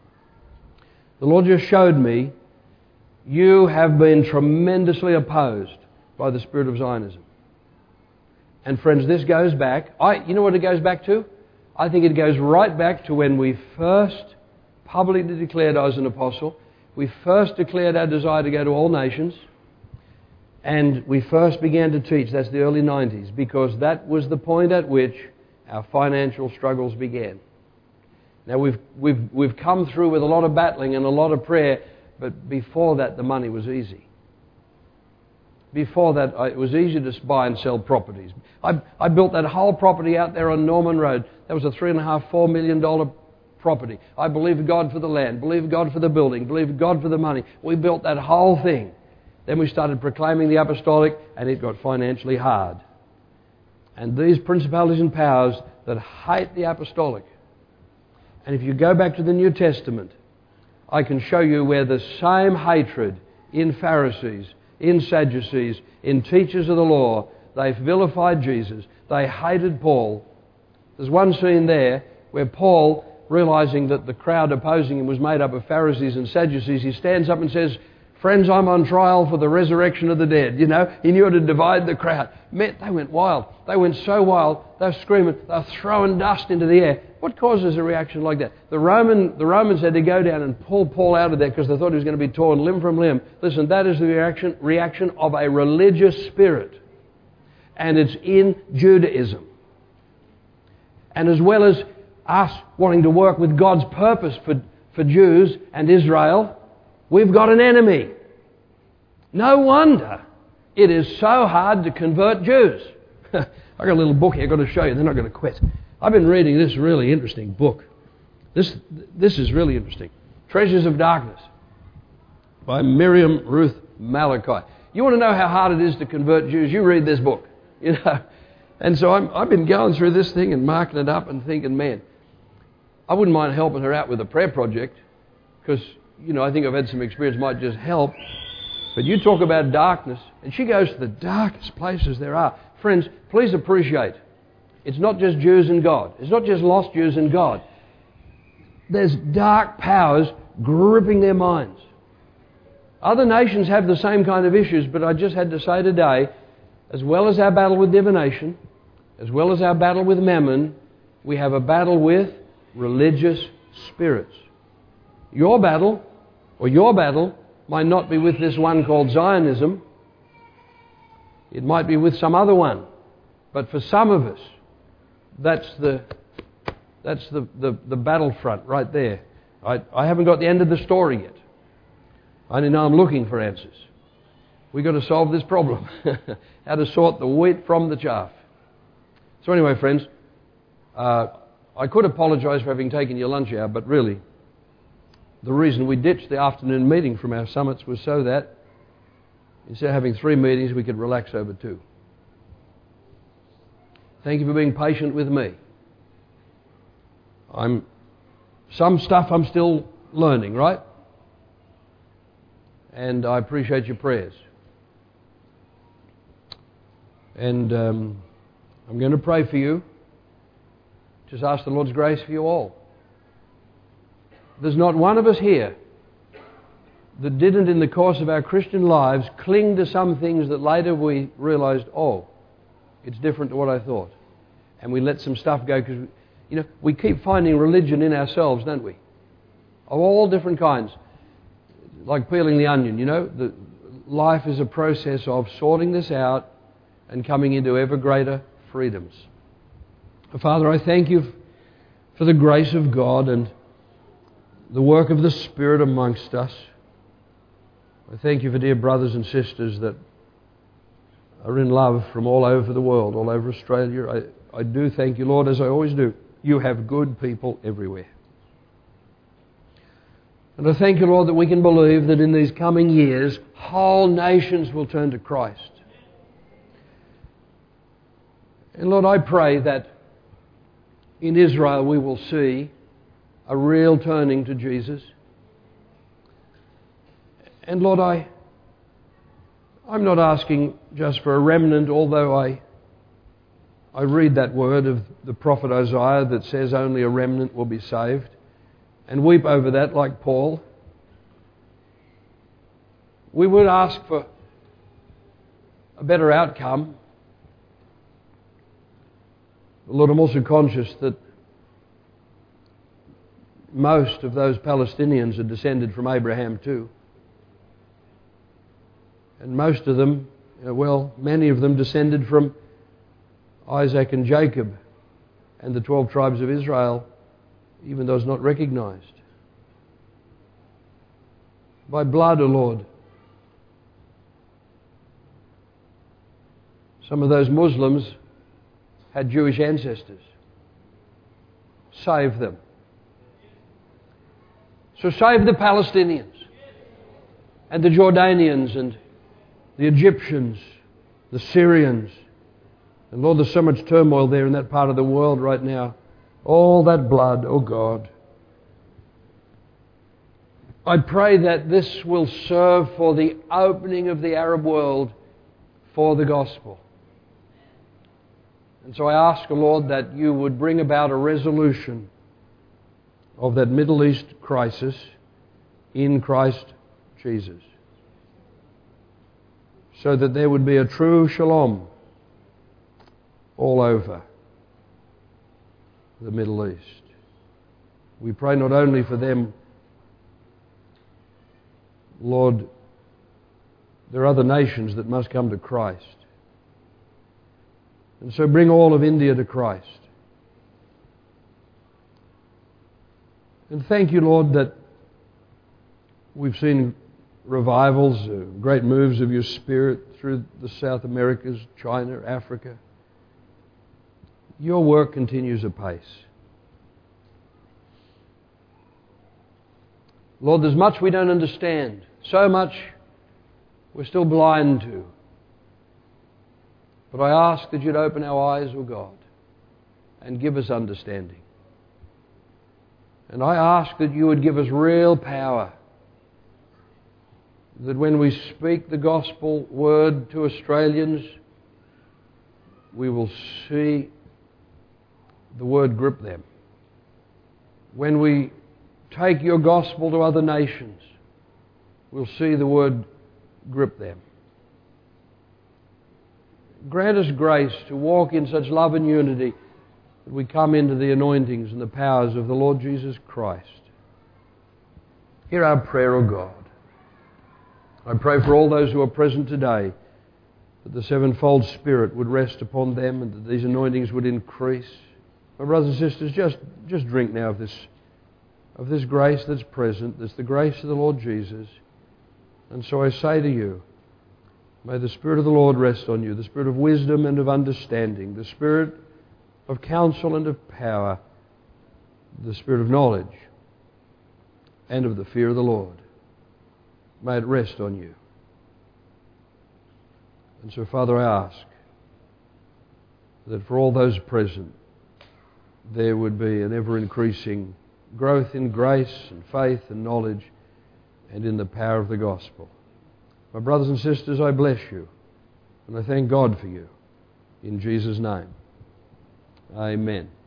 A: the Lord just showed me you have been tremendously opposed by the spirit of Zionism. And friends, this goes back. You know what it goes back to? I think it goes right back to when we first publicly declared I was an apostle. We first declared our desire to go to all nations. And we first began to teach. That's the early 90s. Because that was the point at which our financial struggles began. Now we've come through with a lot of battling and a lot of prayer. But before that, the money was easy. Before that, it was easy to buy and sell properties. I built that whole property out there on Norman Road. That was a $3.5–4 million property. I believed God for the land, believed God for the building, believed God for the money. We built that whole thing. Then we started proclaiming the apostolic, and it got financially hard. And these principalities and powers that hate the apostolic. And if you go back to the New Testament, I can show you where the same hatred in Pharisees, in Sadducees, in teachers of the law, they vilified Jesus. They hated Paul. There's one scene there where Paul, realizing that the crowd opposing him was made up of Pharisees and Sadducees, he stands up and says, friends, I'm on trial for the resurrection of the dead. You know, he knew how to divide the crowd. Man, they went wild. They went so wild, they were screaming, they were throwing dust into the air. What causes a reaction like that? The Romans had to go down and pull Paul out of there because they thought he was going to be torn limb from limb. Listen, that is the reaction of a religious spirit. And it's in Judaism. And as well as us wanting to work with God's purpose for Jews and Israel, we've got an enemy. No wonder it is so hard to convert Jews. I've got a little book here I've got to show you. They're not going to quit. I've been reading this really interesting book. This is really interesting. Treasures of Darkness by Miriam Ruth Malachi. You want to know how hard it is to convert Jews? You read this book. You know. And so I've been going through this thing and marking it up and thinking, man, I wouldn't mind helping her out with a prayer project because, you know, I think I've had some experience might just help. But you talk about darkness, and she goes to the darkest places there are. Friends, please appreciate, it's not just Jews and God. It's not just lost Jews and God. There's dark powers gripping their minds. Other nations have the same kind of issues, but I just had to say today, as well as our battle with divination, as well as our battle with mammon, we have a battle with religious spirits. Your battle might not be with this one called Zionism. It might be with some other one. But for some of us, that's the That's the battlefront right there. I haven't got the end of the story yet. I only know I'm looking for answers. We've got to solve this problem. How to sort the wheat from the chaff. So anyway, friends, I could apologise for having taken your lunch hour, but really, the reason we ditched the afternoon meeting from our summits was so that instead of having 3 meetings, we could relax over 2. Thank you for being patient with me. Some stuff I'm still learning, right? And I appreciate your prayers. And I'm going to pray for you. Just ask the Lord's grace for you all. There's not one of us here that didn't, in the course of our Christian lives, cling to some things that later we realised, oh, it's different to what I thought. And we let some stuff go because, we keep finding religion in ourselves, don't we? Of all different kinds. Like peeling the onion, life is a process of sorting this out and coming into ever greater freedoms. Father, I thank you for the grace of God and the work of the Spirit amongst us. I thank you for dear brothers and sisters that are in love from all over the world, all over Australia. I do thank you, Lord, as I always do. You have good people everywhere. And I thank you, Lord, that we can believe that in these coming years, whole nations will turn to Christ. And Lord, I pray that in Israel we will see a real turning to Jesus. And Lord, I'm not asking just for a remnant, although I read that word of the prophet Isaiah that says only a remnant will be saved, and weep over that like Paul. We would ask for a better outcome. Lord, I'm also conscious that most of those Palestinians are descended from Abraham too. And most of them, many of them descended from Isaac and Jacob and the 12 tribes of Israel, even though it's not recognized. By blood, O Lord. Some of those Muslims had Jewish ancestors. Save them. So save the Palestinians and the Jordanians and the Egyptians, the Syrians. And Lord, there's so much turmoil there in that part of the world right now. All that blood, oh God. I pray that this will serve for the opening of the Arab world for the gospel. And so I ask, O Lord, that you would bring about a resolution of that Middle East crisis in Christ Jesus, so that there would be a true shalom all over the Middle East. We pray not only for them, Lord, there are other nations that must come to Christ. And so bring all of India to Christ. And thank you, Lord, that we've seen revivals, great moves of your Spirit through the South Americas, China, Africa. Your work continues apace. Lord, there's much we don't understand. So much we're still blind to. But I ask that you'd open our eyes, O God, and give us understanding. And I ask that you would give us real power, that when we speak the gospel word to Australians, we will see the word grip them. When we take your gospel to other nations, we'll see the word grip them. Grant us grace to walk in such love and unity that we come into the anointings and the powers of the Lord Jesus Christ. Hear our prayer, O God. I pray for all those who are present today, that the sevenfold Spirit would rest upon them and that these anointings would increase. My brothers and sisters, just drink now of this grace that's present. That's the grace of the Lord Jesus. And so I say to you, may the Spirit of the Lord rest on you, the Spirit of wisdom and of understanding, the Spirit of counsel and of power, the Spirit of knowledge and of the fear of the Lord. May it rest on you. And so, Father, I ask that for all those present, there would be an ever-increasing growth in grace and faith and knowledge and in the power of the gospel. My brothers and sisters, I bless you and I thank God for you. In Jesus' name, amen.